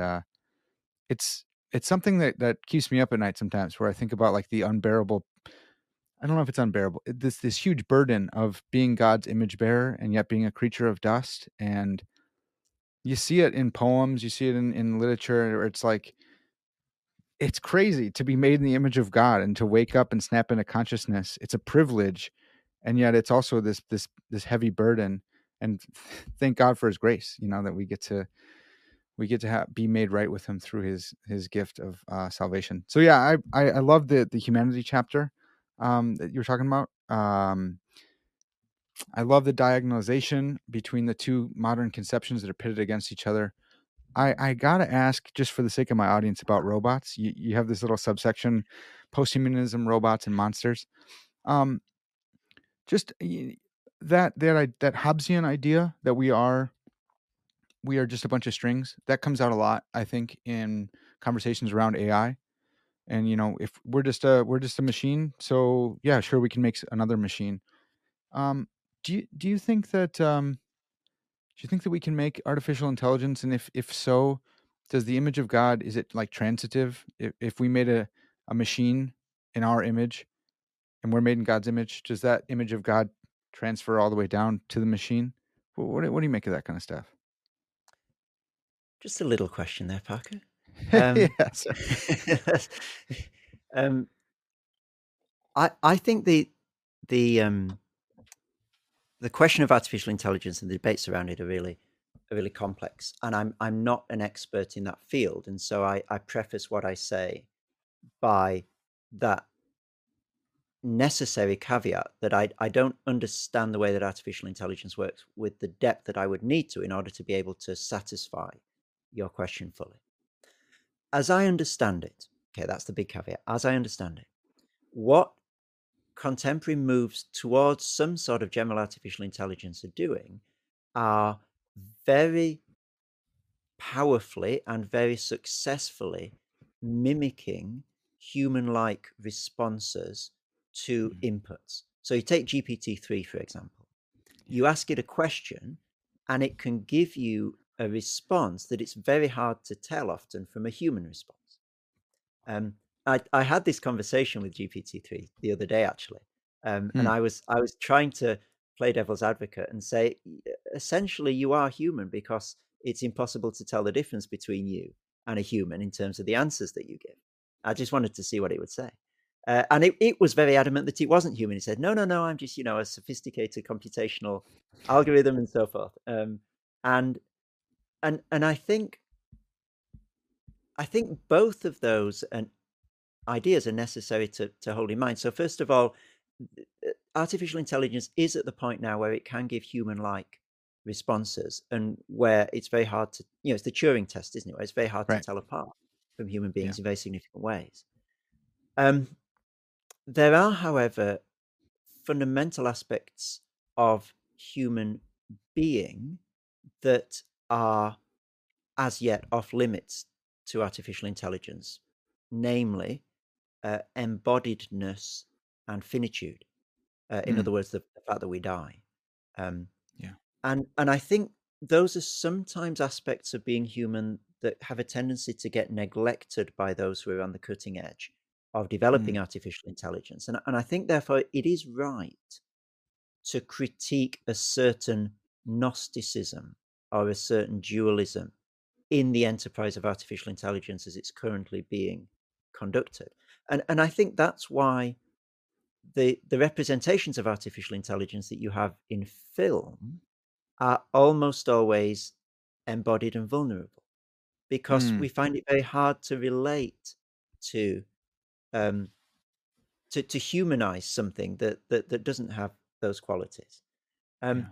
it's it's something that keeps me up at night sometimes, where I think about like the unbearable. I don't know if it's unbearable. This huge burden of being God's image bearer and yet being a creature of dust. And you see it in poems, you see it in literature, where it's like it's crazy to be made in the image of God and to wake up and snap into consciousness. It's a privilege, and yet it's also this heavy burden. And thank God for His grace, that we get to be made right with Him through His gift of salvation. So yeah, I love the humanity chapter that you were talking about. I love the diagonalization between the two modern conceptions that are pitted against each other. I gotta ask, just for the sake of my audience, about robots. You have this little subsection, posthumanism, robots, and monsters. Um, just that Hobbesian idea that we are just a bunch of strings, that comes out a lot, I think, in conversations around AI. And if we're just a machine, so yeah, sure, we can make another machine. Um, do you think that do you think that we can make artificial intelligence? And if so, does the image of God, is it like transitive? If we made a machine in our image and we're made in God's image, does that image of God transfer all the way down to the machine? What do you make of that kind of stuff? Just a little question there, Parker. Um, Yeah, sorry. um, I think the question of artificial intelligence and the debates around it are really complex, and I'm not an expert in that field, and so I preface what I say by that necessary caveat that I don't understand the way that artificial intelligence works with the depth that I would need to in order to be able to satisfy your question fully. As I understand it, okay, that's the big caveat. As I understand it, what contemporary moves towards some sort of general artificial intelligence are doing are very powerfully and very successfully mimicking human-like responses to inputs. So you take GPT-3, for example. You ask it a question, and it can give you a response that it's very hard to tell often from a human response. I had this conversation with GPT-3 the other day, actually, and I was trying to play devil's advocate and say, essentially, you are human because it's impossible to tell the difference between you and a human in terms of the answers that you give. I just wanted to see what it would say. And it was very adamant that it wasn't human. It said, no, I'm just, a sophisticated computational algorithm and so forth. And I think both of those ideas are necessary to hold in mind. So first of all, artificial intelligence is at the point now where it can give human-like responses, and where it's very hard to, it's the Turing test, isn't it? Where it's very hard to tell apart from human beings in very significant ways. There are, however, fundamental aspects of human being that are as yet off limits to artificial intelligence, namely embodiedness and finitude. In other words, the fact that we die. And I think those are sometimes aspects of being human that have a tendency to get neglected by those who are on the cutting edge of developing artificial intelligence. And I think, therefore, it is right to critique a certain Gnosticism or a certain dualism in the enterprise of artificial intelligence as it's currently being conducted. And I think that's why the representations of artificial intelligence that you have in film are almost always embodied and vulnerable, because we find it very hard to relate to humanize something that doesn't have those qualities. And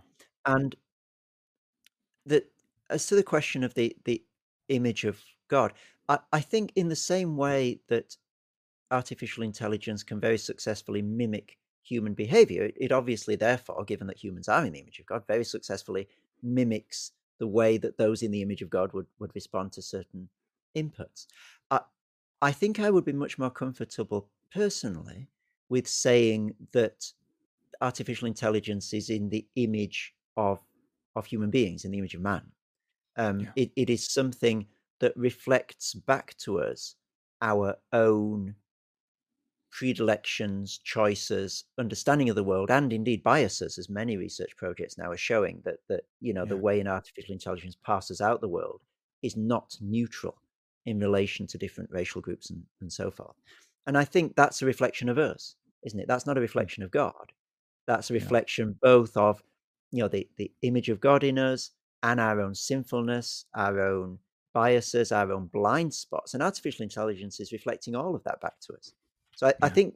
that, as to the question of the image of God, I think in the same way that artificial intelligence can very successfully mimic human behavior, it obviously, therefore, given that humans are in the image of God, very successfully mimics the way that those in the image of God would respond to certain inputs. I think I would be much more comfortable personally with saying that artificial intelligence is in the image of human beings, in the image of man. It is something that reflects back to us our own predilections, choices, understanding of the world, and indeed biases, as many research projects now are showing that the way an artificial intelligence passes out the world is not neutral. in relation to different racial groups and so forth. And I think that's a reflection of us, isn't it? That's not a reflection of God. That's a Yeah. reflection both of, the image of God in us and our own sinfulness, our own biases, our own blind spots. And artificial intelligence is reflecting all of that back to us. So I Yeah. think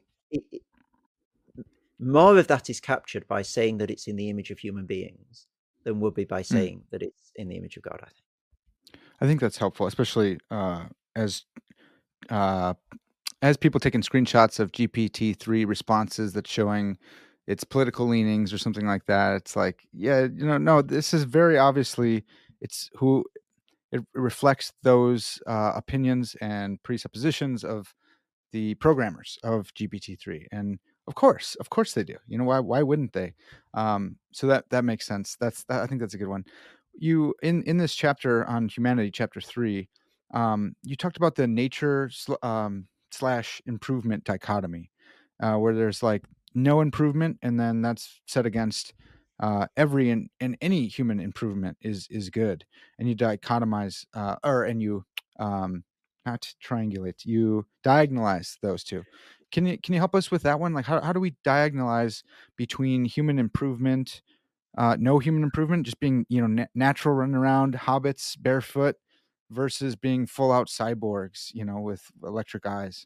more of that is captured by saying that it's in the image of human beings than would be by saying that it's in the image of God, I think. I think that's helpful, especially as uh, as people taking screenshots of GPT-3 responses that's showing its political leanings or something like that. It's like, yeah, no, this is very obviously it reflects those opinions and presuppositions of the programmers of GPT-3, and of course they do. Why wouldn't they? So that makes sense. I think that's a good one. You in this chapter on humanity, chapter 3, you talked about the nature slash improvement dichotomy, where there's like no improvement, and then that's set against every and any human improvement is good, and you dichotomize and you not triangulate, you diagonalize those two. Can you help us with that one? Like, how do we diagonalize between human improvement, no human improvement, just being natural, running around hobbits barefoot, versus being full out cyborgs, with electric eyes?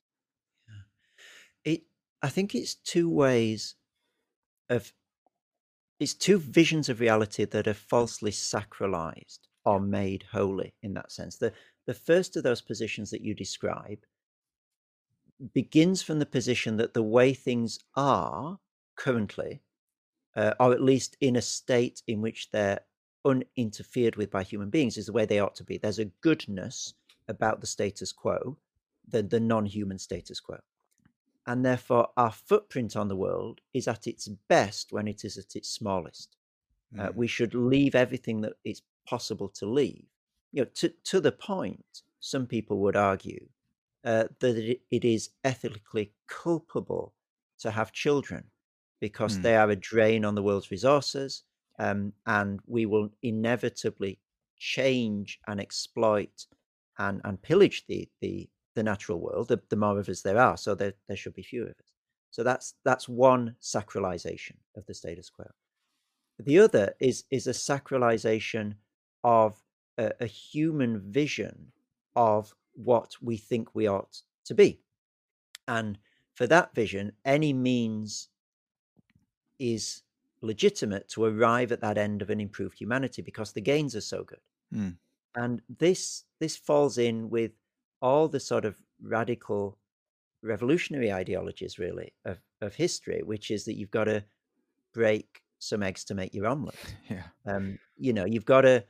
I think it's two visions of reality that are falsely sacralized or made holy in that sense. The first of those positions that you describe begins from the position that the way things are currently, or at least in a state in which they're uninterfered with by human beings, is the way they ought to be. There's a goodness about the status quo, the non-human status quo. And therefore, our footprint on the world is at its best when it is at its smallest. We should leave everything that it's possible to leave. To the point, some people would argue that it is ethically culpable to have children because they are a drain on the world's resources, and we will inevitably change and exploit and pillage the natural world, the more of us there are, so there should be fewer of us. So that's one sacralization of the status quo. The other is a sacralization of a human vision of what we think we ought to be. And for that vision, any means is legitimate to arrive at that end of an improved humanity because the gains are so good. And this falls in with all the sort of radical revolutionary ideologies, really, of history, which is that you've got to break some eggs to make your omelette. Yeah. You've got to,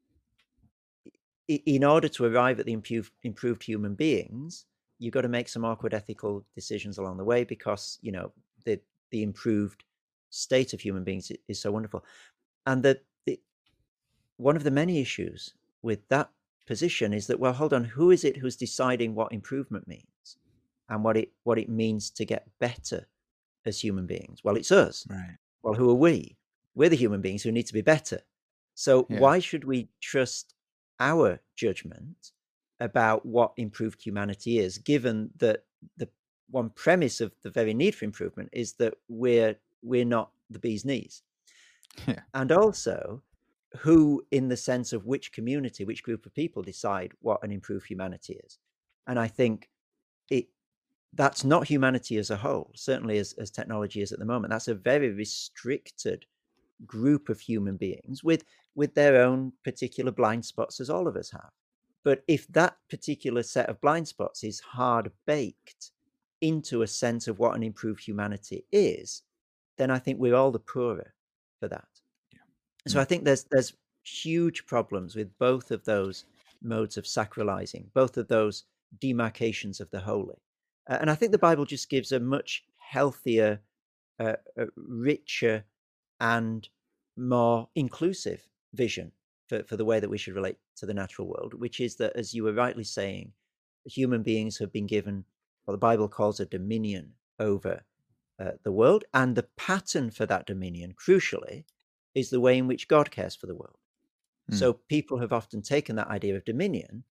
in order to arrive at the improved human beings, you've got to make some awkward ethical decisions along the way because, the improved state of human beings is so wonderful. And one of the many issues with that position is that, well, hold on, who is it who's deciding what improvement means and what it means to get better as human beings? Well, it's us. Right. Well, who are we? We're the human beings who need to be better. So Yeah. why should we trust our judgment about what improved humanity is, given that the one premise of the very need for improvement is that we're not the bee's knees? Yeah. And also, who, in the sense of which community, which group of people decide what an improved humanity is? And I think that's not humanity as a whole, certainly as technology is at the moment. That's a very restricted group of human beings with their own particular blind spots, as all of us have. But if that particular set of blind spots is hard baked into a sense of what an improved humanity is, then I think we're all the poorer for that. So I think there's huge problems with both of those modes of sacralizing, both of those demarcations of the holy. And I think the Bible just gives a much healthier, richer, and more inclusive vision for the way that we should relate to the natural world, which is that, as you were rightly saying, human beings have been given what the Bible calls a dominion over the world. And the pattern for that dominion, crucially, is the way in which God cares for the world. So people have often taken that idea of dominion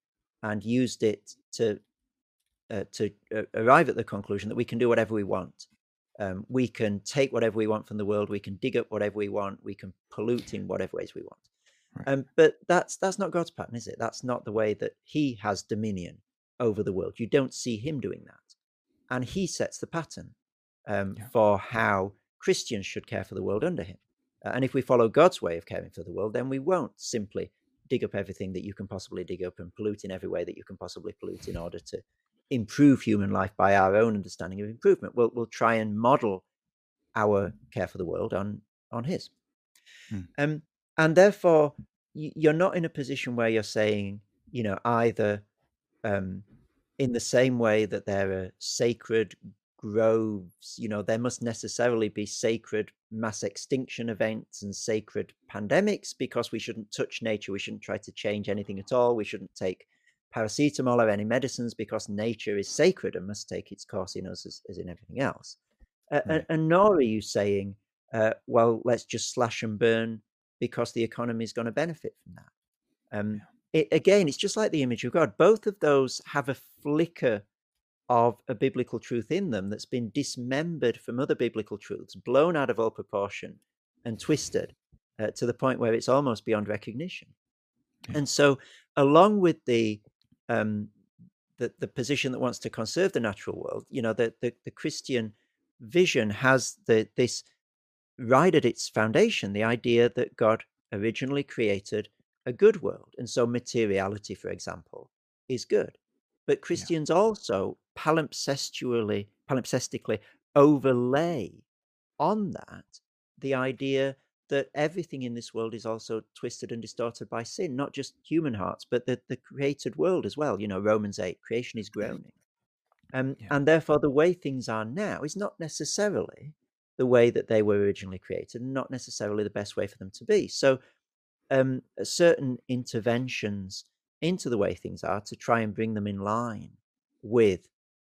and used it to arrive at the conclusion that we can do whatever we want. We can take whatever we want from the world. We can dig up whatever we want. We can pollute in whatever ways we want. Right. But that's not God's pattern, is it? That's not the way that He has dominion over the world. You don't see Him doing that, and He sets the pattern Yeah. for how Christians should care for the world under Him. And if we follow God's way of caring for the world, then we won't simply dig up everything that you can possibly dig up and pollute in every way that you can possibly pollute in order to improve human life by our own understanding of improvement. We'll try and model our care for the world on His. Mm. And therefore, you're not in a position where you're saying, either in the same way that there are sacred groves, there must necessarily be sacred mass extinction events and sacred pandemics, because we shouldn't touch nature. We shouldn't try to change anything at all. We shouldn't take paracetamol or any medicines, because nature is sacred and must take its course in us as in everything else. Right. And nor are you saying, well, let's just slash and burn because the economy is going to benefit from that. Again, it's just like the image of God. Both of those have a flicker of a biblical truth in them that's been dismembered from other biblical truths, blown out of all proportion and twisted to the point where it's almost beyond recognition. Yeah. And so, along with the position that wants to conserve the natural world, the Christian vision has this right at its foundation, the idea that God originally created a good world. And so materiality, for example, is good. But Christians also palimpsestically overlay on that the idea that everything in this world is also twisted and distorted by sin, not just human hearts, but the created world as well. Romans 8, creation is groaning. And therefore, the way things are now is not necessarily the way that they were originally created, and not necessarily the best way for them to be. So certain interventions into the way things are to try and bring them in line with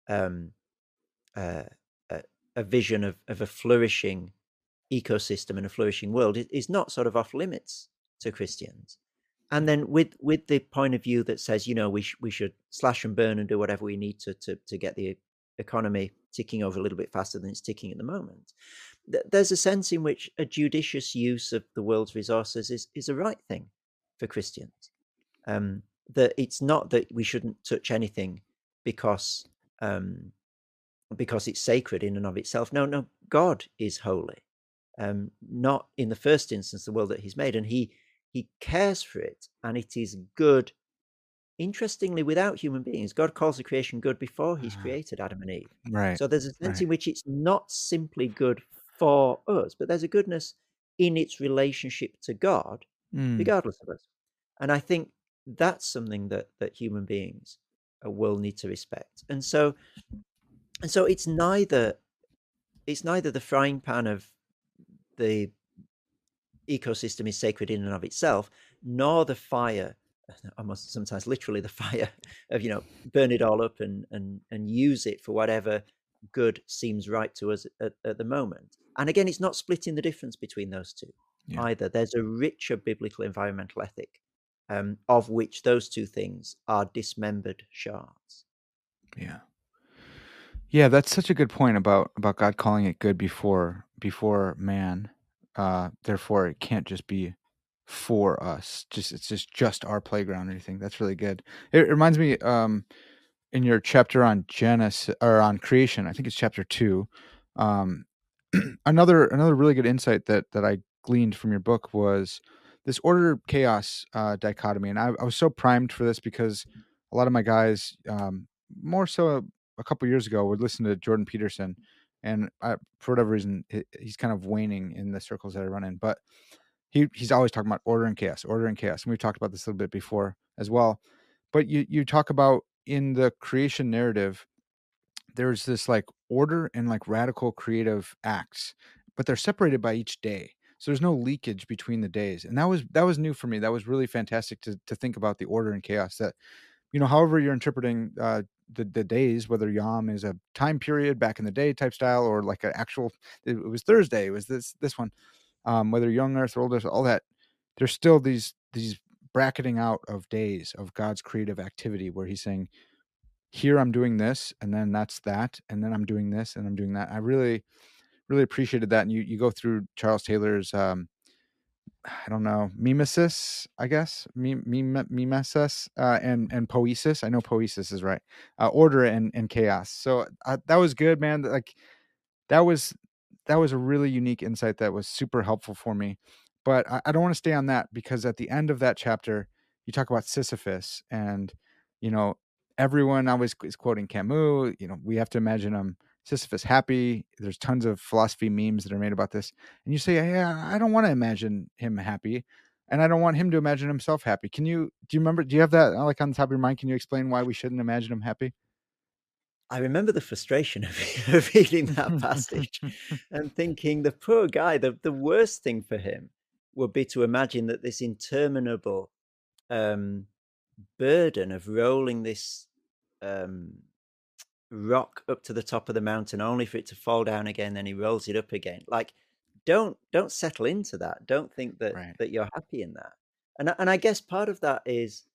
a vision of a flourishing ecosystem and a flourishing world is not sort of off limits to Christians. And then with the point of view that says, we should slash and burn and do whatever we need to get the economy ticking over a little bit faster than it's ticking at the moment. There's a sense in which a judicious use of the world's resources is a right thing for Christians. That it's not that we shouldn't touch anything because it's sacred in and of itself. No, God is holy. Not in the first instance the world that He's made, and He cares for it, and it is good. Interestingly, without human beings, God calls the creation good before He's created Adam and Eve. Right. So there's a sense in which it's not simply good for us, but there's a goodness in its relationship to God, regardless of us. And I think that's something that human beings will need to respect. And so it's neither the frying pan of the ecosystem is sacred in and of itself, nor the fire, almost sometimes literally the fire of burn it all up and use it for whatever good seems right to us at the moment. And again, it's not splitting the difference between those two either. There's a richer biblical environmental ethic of which those two things are dismembered shards. Yeah, that's such a good point about God calling it good before man. Therefore, it can't just be for us. It's just our playground or anything. That's really good. It reminds me, in your chapter on Genesis or on creation, I think it's chapter 2. Another really good insight that I gleaned from your book was this order chaos dichotomy, and I was so primed for this because a lot of my guys, more so a couple years ago, would listen to Jordan Peterson, and for whatever reason, he's kind of waning in the circles that I run in, but he's always talking about order and chaos, and we've talked about this a little bit before as well. But you talk about in the creation narrative, there's this like order and like radical creative acts, but they're separated by each day. So there's no leakage between the days. And that was new for me. That was really fantastic to think about the order and chaos that, however you're interpreting the days, whether Yom is a time period back in the day type style, or like an actual, it was Thursday, it was this one, whether young earth or old earth, all that, there's still these bracketing out of days of God's creative activity, where He's saying, "Here I'm doing this, and then that's that, and then I'm doing this, and I'm doing that." I really, really appreciated that. And you go through Charles Taylor's, I don't know, mimesis, I guess, mimesis, and poesis. I know poesis is right. Order and chaos. So that was good, man. Like that was that was a really unique insight that was super helpful for me. But I don't want to stay on that, because at the end of that chapter, you talk about Sisyphus, and you know, everyone always is quoting Camus. We have to imagine Sisyphus happy. There's tons of philosophy memes that are made about this, and you say, "Yeah, I don't want to imagine him happy, and I don't want him to imagine himself happy." Do you remember? Do you have that like on the top of your mind? Can you explain why we shouldn't imagine him happy? I remember the frustration of of reading that passage and thinking the poor guy, the worst thing for him would be to imagine that this interminable um, burden of rolling this um, rock up to the top of the mountain only for it to fall down again, then he rolls it up again. Like, don't settle into that. Don't think that Right. you're happy in that. And I guess part of that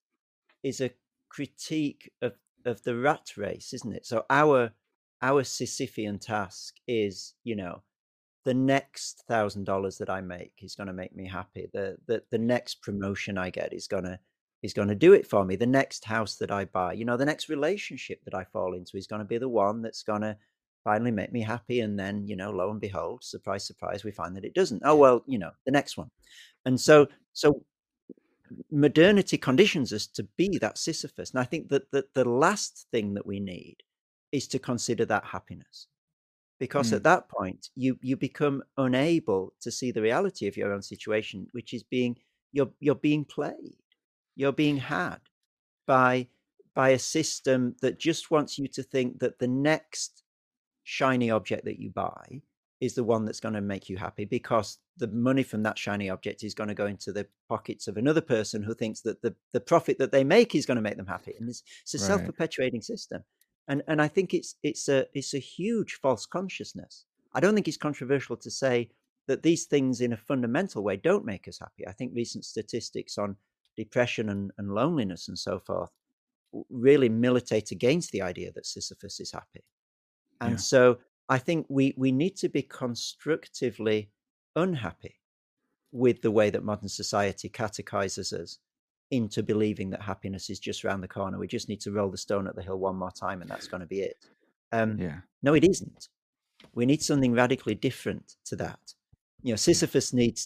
is a critique of the rat race, isn't it? So our Sisyphean task is, the next $1,000 that I make is going to make me happy. The next promotion I get is gonna do it for me. The next house that I buy, the next relationship that I fall into is going to be the one that's going to finally make me happy. And then, lo and behold, surprise, surprise, we find that it doesn't. Oh well, the next one. And so modernity conditions us to be that Sisyphus. And I think that the last thing that we need is to consider that happiness, because Mm, at that point you become unable to see the reality of your own situation, which is you're being played, you're being had by a system that just wants you to think that the next shiny object that you buy is the one that's going to make you happy, because the money from that shiny object is going to go into the pockets of another person who thinks that the profit that they make is going to make them happy, and it's a right. self-perpetuating system. And I think it's a huge false consciousness. I don't think it's controversial to say that these things in a fundamental way don't make us happy. I think recent statistics on depression and loneliness and so forth really militate against the idea that Sisyphus is happy. And Yeah. so I think we need to be constructively unhappy with the way that modern society catechizes us into believing that happiness is just around the corner. We just need to roll the stone at the hill one more time, and that's going to be it. Um, Yeah. no, it isn't. We need something radically different to that. Yeah. Sisyphus needs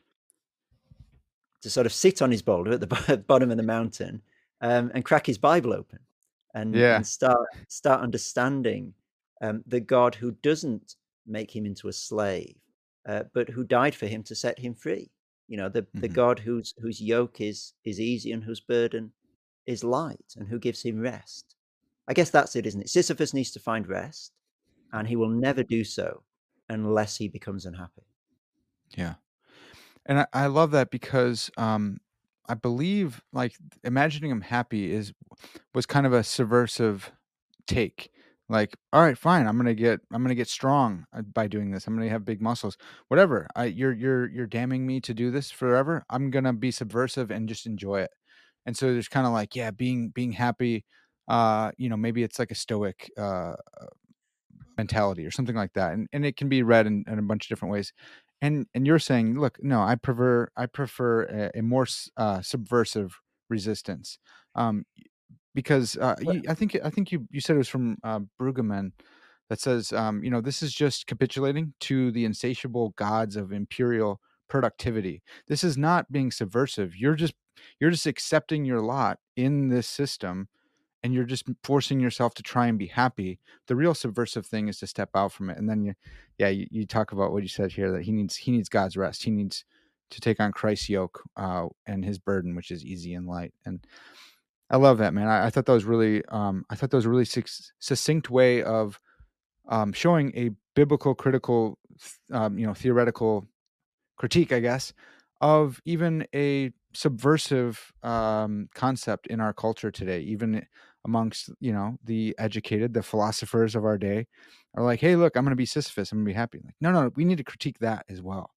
to sort of sit on his boulder at the bottom of the mountain, and crack his Bible open, Yeah. and start understanding the God who doesn't make him into a slave, but who died for him to set him free. The Mhm. God whose yoke is easy and whose burden is light, and who gives him rest. I guess that's it, isn't it? Sisyphus needs to find rest, and he will never do so unless he becomes unhappy. Yeah. And I love that, because I believe like imagining him happy was kind of a subversive take. Like, all right, fine, I'm gonna get strong by doing this. I'm gonna have big muscles. Whatever. You're damning me to do this forever. I'm gonna be subversive and just enjoy it. And so there's kind of like, yeah, being happy. Maybe it's like a stoic mentality or something like that, and it can be read in a bunch of different ways. And you're saying, look, no, I prefer a more subversive resistance, um because I think you said it was from Brueggemann, that says, this is just capitulating to the insatiable gods of imperial productivity. This is not being subversive. You're just accepting your lot in this system, and you're just forcing yourself to try and be happy. The real subversive thing is to step out from it. And then you talk about what you said here, that he needs God's rest. He needs to take on Christ's yoke, and his burden, which is easy and light. And I love that, man. I thought that was really, succinct way of showing a biblical, critical, theoretical critique, I guess, of even a subversive concept in our culture today, even amongst the educated, the philosophers of our day, are like, "Hey, look, I'm going to be Sisyphus. I'm going to be happy." Like, no, no, we need to critique that as well.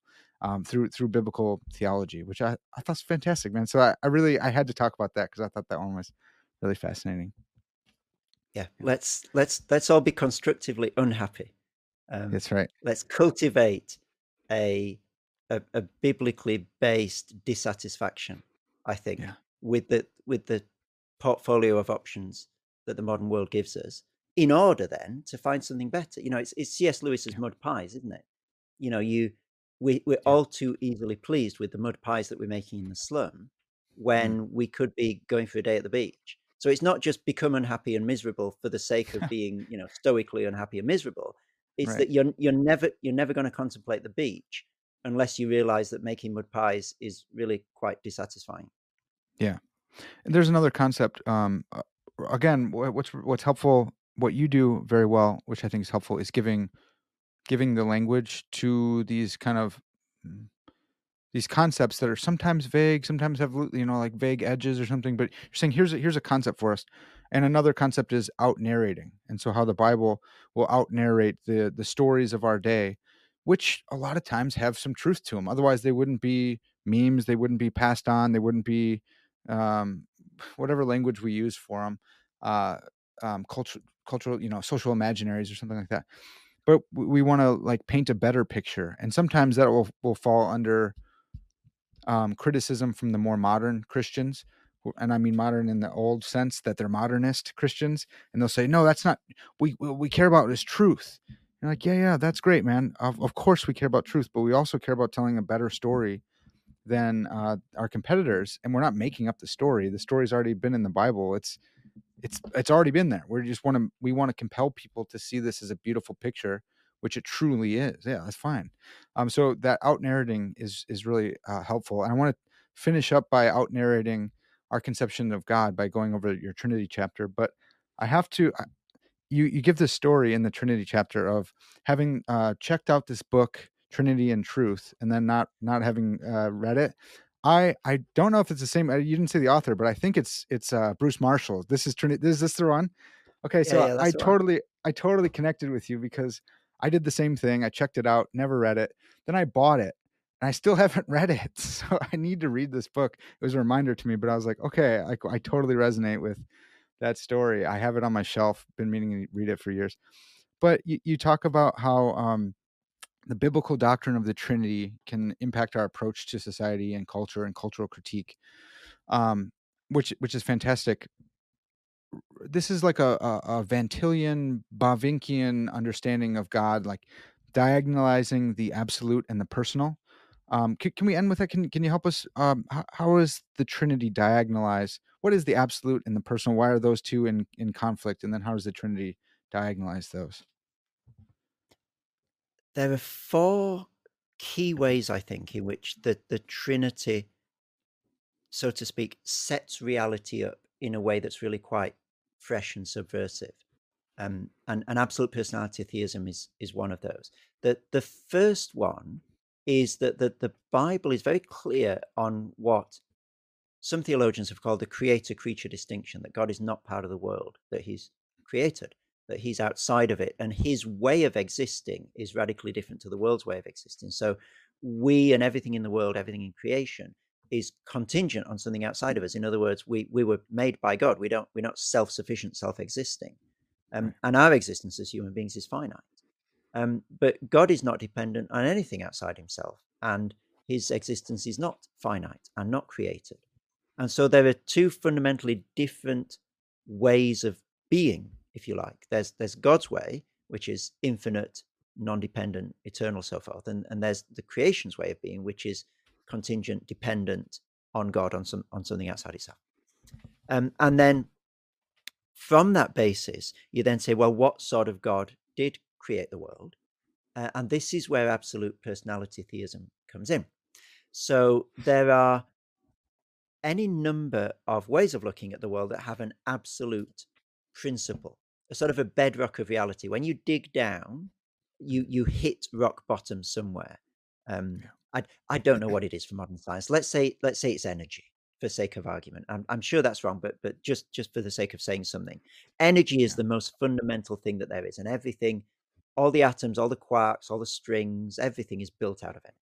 through biblical theology, which I thought was fantastic, man. So I had to talk about that because I thought that one was really fascinating. Yeah, Yeah, let's all be constructively unhappy. that's right. Let's cultivate a, a biblically based dissatisfaction, I think, Yeah, with the portfolio of options that the modern world gives us, in order then to find something better. You know, it's C.S. Lewis's yeah, mud pies, isn't it? You know, we're yeah, all too easily pleased with the mud pies that we're making in the slum mm, when we could be going for a day at the beach. So it's not just become unhappy and miserable for the sake of being, you know, stoically unhappy and miserable. It's right. that you're never going to contemplate the beach unless you realize that making mud pies is really quite dissatisfying. Yeah. And there's another concept. Again, what's helpful, what you do very well, which I think is helpful, is giving the language to these kind of mm, these concepts that are sometimes vague, sometimes have like vague edges or something. But you're saying here's a concept for us, and another concept is out narrating, and so how the Bible will out narrate the stories of our day, which a lot of times have some truth to them. Otherwise, they wouldn't be memes, they wouldn't be passed on, they wouldn't be um, whatever language we use for them, uh, cultural, social imaginaries or something like that. But we want to like paint a better picture, and sometimes that will fall under criticism from the more modern Christians, and I mean modern in the old sense that they're modernist Christians, and they'll say, "No, that's not. We care about is truth." You're like, "Yeah, yeah, that's great, man. Of course we care about truth, but we also care about telling a better story than our competitors, and we're not making up the story. The story's already been in the Bible. It's already been there. We want to compel people to see this as a beautiful picture, which it truly is. Yeah, that's fine. So that out narrating is really helpful. And I want to finish up by out narrating our conception of God by going over your Trinity chapter. But I have to. You give this story in the Trinity chapter of having checked out this book Trinity and Truth, and then not having read it. I don't know if it's the same. You didn't say the author, but I think it's Bruce Marshall. This is Trinity. Is this the one? Okay, Yeah, so yeah, that's the one. I totally connected with you because I did the same thing. I checked it out, never read it. Then I bought it, and I still haven't read it. So I need to read this book. It was a reminder to me, but I was like, okay, I totally resonate with that story. I have it on my shelf. Been meaning to read it for years. But you talk about how the biblical doctrine of the Trinity can impact our approach to society and culture and cultural critique, um, which is fantastic. This is like a Van Tillian, Bavinkian understanding of God, like diagonalizing the absolute and the personal. Can we end with that? Can you help us? How is the Trinity diagonalized? What is the absolute and the personal? Why are those two in conflict? And then how does the Trinity diagonalize those? There are four key ways, I think, in which the Trinity, so to speak, sets reality up in a way that's really quite fresh and subversive. And absolute personality theism is one of those. The first one is that the Bible is very clear on what some theologians have called the creator-creature distinction, that God is not part of the world, that he's created, that he's outside of it, and his way of existing is radically different to the world's way of existing. So we and everything in the world, everything in creation, is contingent on something outside of us. In other words, we were made by God. We're not self-sufficient, self-existing. Right. And our existence as human beings is finite. But God is not dependent on anything outside himself, and his existence is not finite and not created. And so there are two fundamentally different ways of being, if you like. There's God's way, which is infinite, non-dependent, eternal, so forth, and there's the creation's way of being, which is contingent, dependent on God, on something outside itself. And then from that basis, you then say, well, what sort of God did create the world? And this is where absolute personality theism comes in. So there are any number of ways of looking at the world that have an absolute principle, a sort of a bedrock of reality. When you dig down, you hit rock bottom somewhere. Um, Yeah. I don't know what it is for modern science. Let's say it's energy, for sake of argument. I'm sure that's wrong, but just for the sake of saying something, energy is Yeah. the most fundamental thing that there is, and everything, all the atoms, all the quarks, all the strings, everything is built out of energy.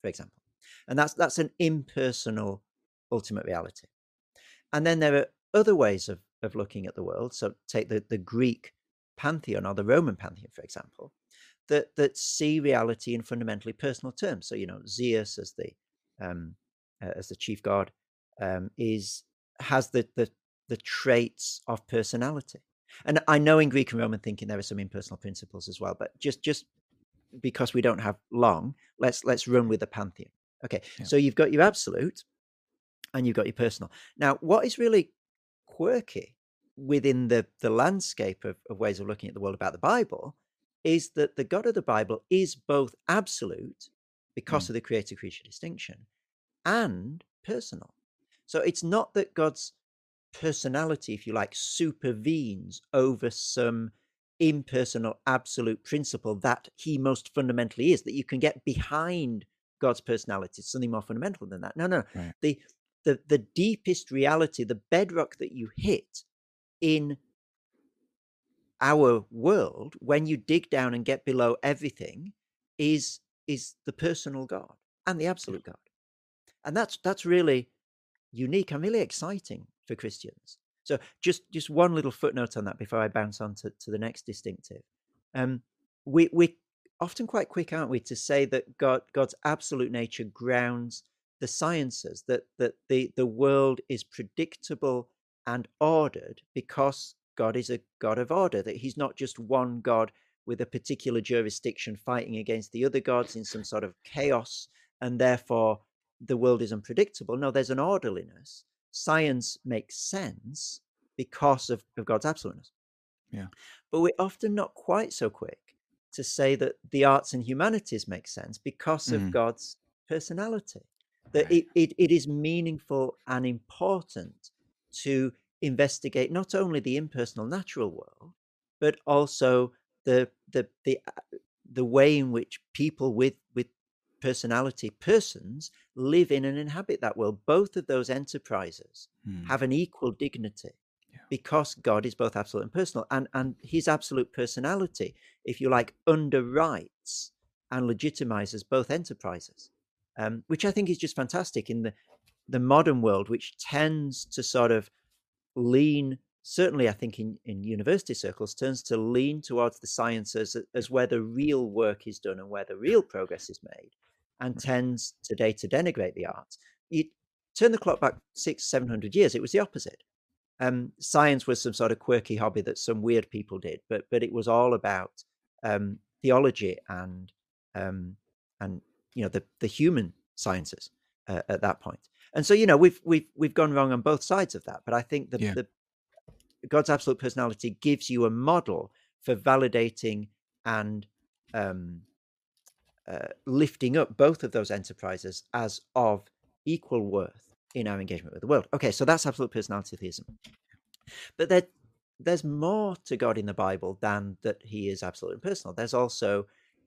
for example. And that's an impersonal ultimate reality. And then there are other ways of looking at the world. So take the Greek pantheon or the Roman pantheon, for example, that see reality in fundamentally personal terms. So, Zeus as the chief god has the traits of personality. And I know in Greek and Roman thinking there are some impersonal principles as well, but just because we don't have long, let's run with the pantheon. Okay, Yeah. so you've got your absolute and you've got your personal. Now, what is really quirky within the landscape of ways of looking at the world about the Bible is that the God of the Bible is both absolute because of the creator-creature distinction and personal. So it's not that God's personality, if you like, supervenes over some impersonal absolute principle that he most fundamentally is, that you can get behind God's personality, something more fundamental than that. No. Right. The deepest reality, the bedrock that you hit in our world, when you dig down and get below everything, is the personal God and the absolute God. And that's really unique and really exciting for Christians. So just one little footnote on that before I bounce on to the next distinctive. We're often quite quick, aren't we, to say that God's absolute nature grounds the sciences, that the world is predictable and ordered because God is a God of order, that he's not just one God with a particular jurisdiction fighting against the other gods in some sort of chaos, and therefore the world is unpredictable. No, there's an orderliness. Science makes sense because of God's absoluteness. Yeah. But we're often not quite so quick to say that the arts and humanities make sense because of God's personality. That Right. it is meaningful and important to investigate not only the impersonal natural world, but also the way in which people with personality persons live in and inhabit that world. Both of those enterprises have an equal dignity because God is both absolute and personal, and his absolute personality, if you like, underwrites and legitimizes both enterprises, which I think is just fantastic in the modern world, which tends to sort of lean, certainly I think in university circles, tends to lean towards the sciences as where the real work is done and where the real progress is made, and tends today to denigrate the arts. You turn the clock back 600-700 years, it was the opposite. Science was some sort of quirky hobby that some weird people did, but it was all about theology and the human sciences at that point. And so we've gone wrong on both sides of that. But I think the God's absolute personality gives you a model for validating and lifting up both of those enterprises as of equal worth in our engagement with the world. Okay, so that's absolute personality theism. But there's more to God in the Bible than that he is absolute and personal. There's also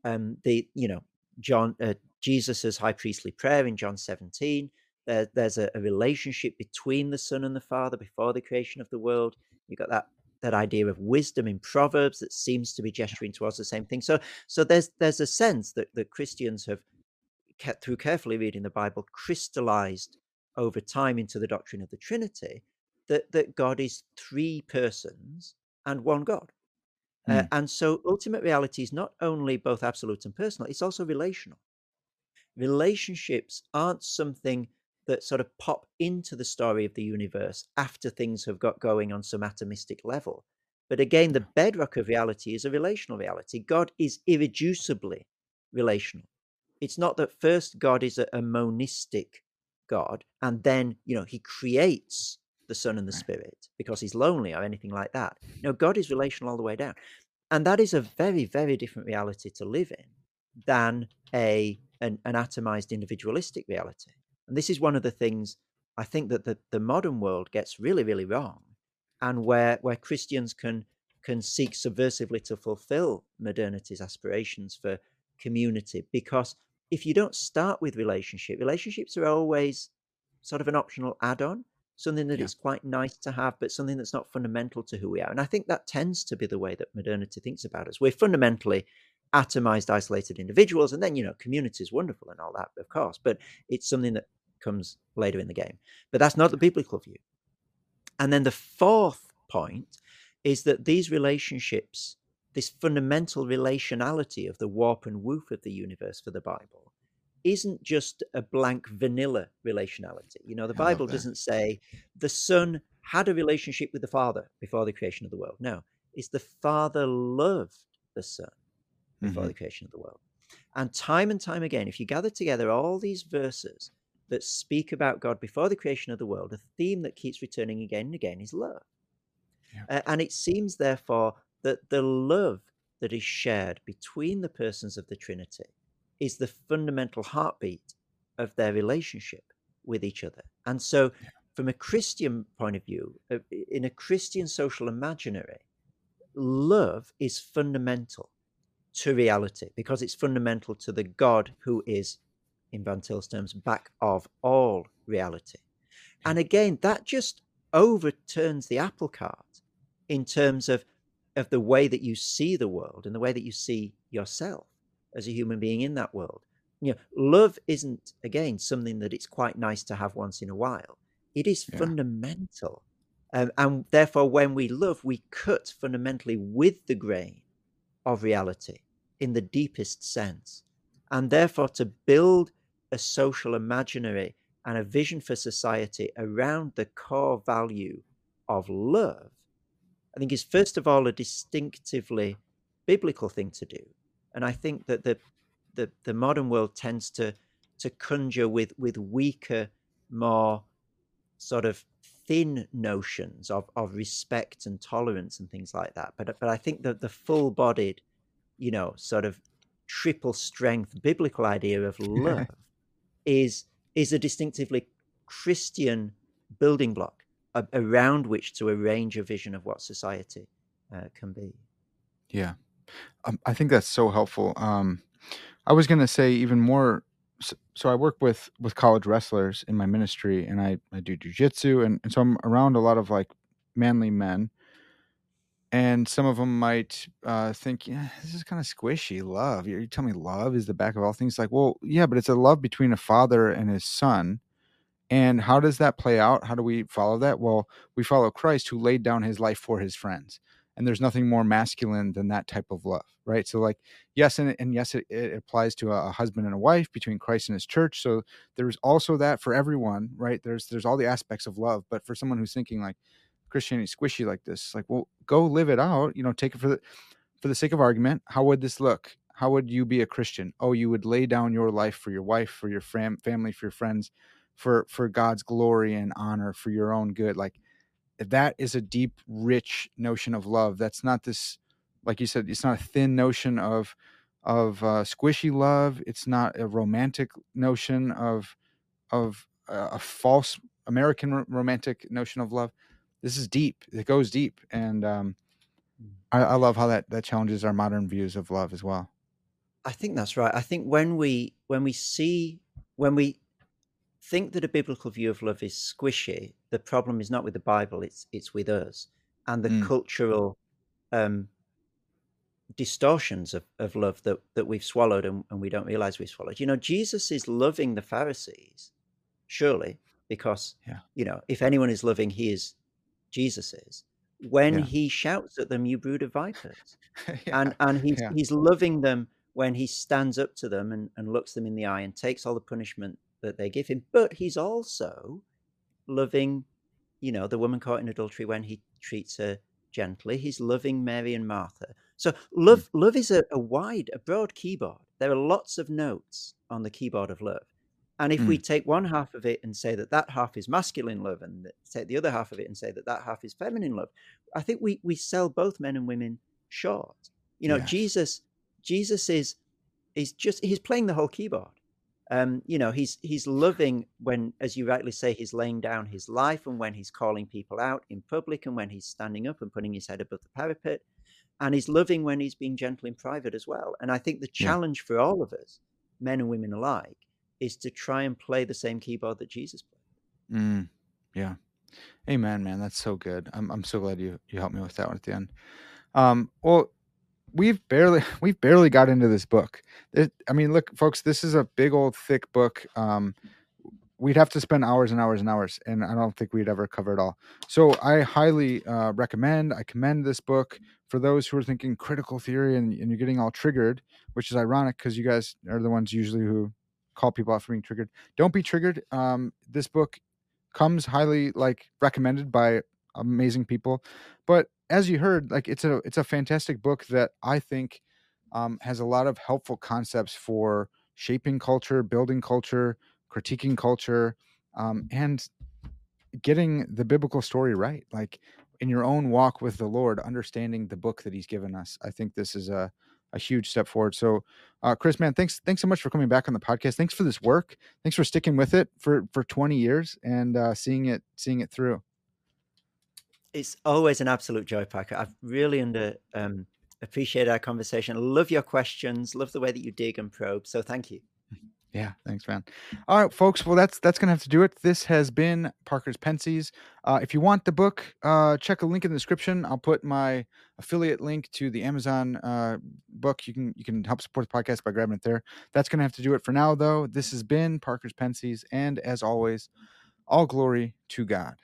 Jesus's high priestly prayer in John 17. There's a relationship between the Son and the Father before the creation of the world. You've got that idea of wisdom in Proverbs that seems to be gesturing towards the same thing. So there's a sense that Christians have, through carefully reading the Bible, crystallized over time into the doctrine of the Trinity, that God is three persons and one God. And so ultimate reality is not only both absolute and personal, it's also relational. Relationships aren't something that sort of pop into the story of the universe after things have got going on some atomistic level. But again, the bedrock of reality is a relational reality. God is irreducibly relational. It's not that first God is a monistic God, and then, he creates the Son and the Spirit because he's lonely or anything like that. No, God is relational all the way down. And that is a very, very different reality to live in than an atomized individualistic reality. And this is one of the things I think that the modern world gets really, really wrong, and where Christians can seek subversively to fulfill modernity's aspirations for community. Because if you don't start with relationships are always sort of an optional add-on, something that it's quite nice to have, but something that's not fundamental to who we are. And I think that tends to be the way that modernity thinks about us. We're fundamentally atomized, isolated individuals. And then, community is wonderful and all that, of course, but it's something that comes later in the game. But that's not the biblical view. And then the fourth point is that these relationships, this fundamental relationality of the warp and woof of the universe for the Bible, isn't just a blank vanilla relationality. The Bible doesn't say the Son had a relationship with the Father before the creation of the world. No, it's the Father loved the Son before the creation of the world. And time again, if you gather together all these verses that speak about God before the creation of the world, a theme that keeps returning again and again is love. Yeah. And it seems, therefore, that the love that is shared between the persons of the Trinity is the fundamental heartbeat of their relationship with each other. And so, from a Christian point of view, in a Christian social imaginary, love is fundamental to reality because it's fundamental to the God who is, in Van Til's terms, back of all reality. And again, that just overturns the apple cart in terms of the way that you see the world and the way that you see yourself as a human being in that world. Love isn't, again, something that it's quite nice to have once in a while. It is fundamental. And therefore, when we love, we cut fundamentally with the grain of reality in the deepest sense. And therefore, to build a social imaginary and a vision for society around the core value of love, I think is first of all a distinctively biblical thing to do. And I think that the modern world tends to conjure with weaker, more sort of thin notions of respect and tolerance and things like that. But I think that the full-bodied, sort of triple strength biblical idea of love is a distinctively Christian building block around which to arrange a vision of what society can be. Yeah. I think that's so helpful. I was going to say even more. So I work with college wrestlers in my ministry, and I do jujitsu, and so I'm around a lot of like manly men. And some of them might think, yeah, this is kind of squishy. Love. You tell me love is the back of all things. Like, well, yeah, but it's a love between a father and his son. And how does that play out? How do we follow that? Well, we follow Christ, who laid down his life for his friends. And there's nothing more masculine than that type of love, right? So like, yes, and yes, it applies to a husband and a wife between Christ and his church. So there's also that for everyone, right? There's all the aspects of love. But for someone who's thinking like Christianity squishy like this, like, well, go live it out, take it for the sake of argument. How would this look? How would you be a Christian? Oh, you would lay down your life for your wife, for your family, for your friends, for God's glory and honor, for your own good. Like, that is a deep, rich notion of love. That's not this, like you said, it's not a thin notion of squishy love. It's not a romantic notion of a false American romantic notion of love. This is deep. It goes deep, and I love how that challenges our modern views of love as well. I think that's right. I think when we think that a biblical view of love is squishy, the problem is not with the Bible, it's with us and the cultural distortions of love that we've swallowed and we don't realize we've swallowed. Jesus is loving the Pharisees, surely, because if anyone is loving, Jesus is. When he shouts at them, "You brood of vipers," and he's loving them when he stands up to them and looks them in the eye and takes all the punishment that they give him. But he's also loving, the woman caught in adultery when he treats her gently. He's loving Mary and Martha. So love is a broad keyboard. There are lots of notes on the keyboard of love. And if we take one half of it and say that half is masculine love, and take the other half of it and say that half is feminine love, I think we sell both men and women short. Jesus is he's playing the whole keyboard. He's loving when, as you rightly say, he's laying down his life, and when he's calling people out in public, and when he's standing up and putting his head above the parapet, and he's loving when he's being gentle in private as well. And I think the challenge for all of us, men and women alike, is to try and play the same keyboard that Jesus played. Yeah. Amen, man. That's so good. I'm so glad you helped me with that one at the end. Well, we've barely got into this book. I mean, look, folks, this is a big old thick book. We'd have to spend hours and hours and hours, and I don't think we'd ever cover it all. So I highly I commend this book for those who are thinking critical theory and you're getting all triggered, which is ironic because you guys are the ones usually who call people out for being triggered. Don't be triggered. This book comes highly recommended by amazing people, but as you heard, it's a fantastic book that I think has a lot of helpful concepts for shaping culture, building culture, critiquing culture, and getting the biblical story right. Like in your own walk with the Lord, understanding the book that He's given us. I think this is a huge step forward. So, Chris, man, thanks so much for coming back on the podcast. Thanks for this work. Thanks for sticking with it for 20 years and seeing it through. It's always an absolute joy, Parker. I've really appreciated our conversation. Love your questions. Love the way that you dig and probe. So thank you. Yeah, thanks, man. All right, folks. Well, that's gonna have to do it. This has been Parker's Pensies. If you want the book, check a link in the description. I'll put my affiliate link to the Amazon book. You can help support the podcast by grabbing it there. That's gonna have to do it for now, though. This has been Parker's Pensies, and as always, all glory to God.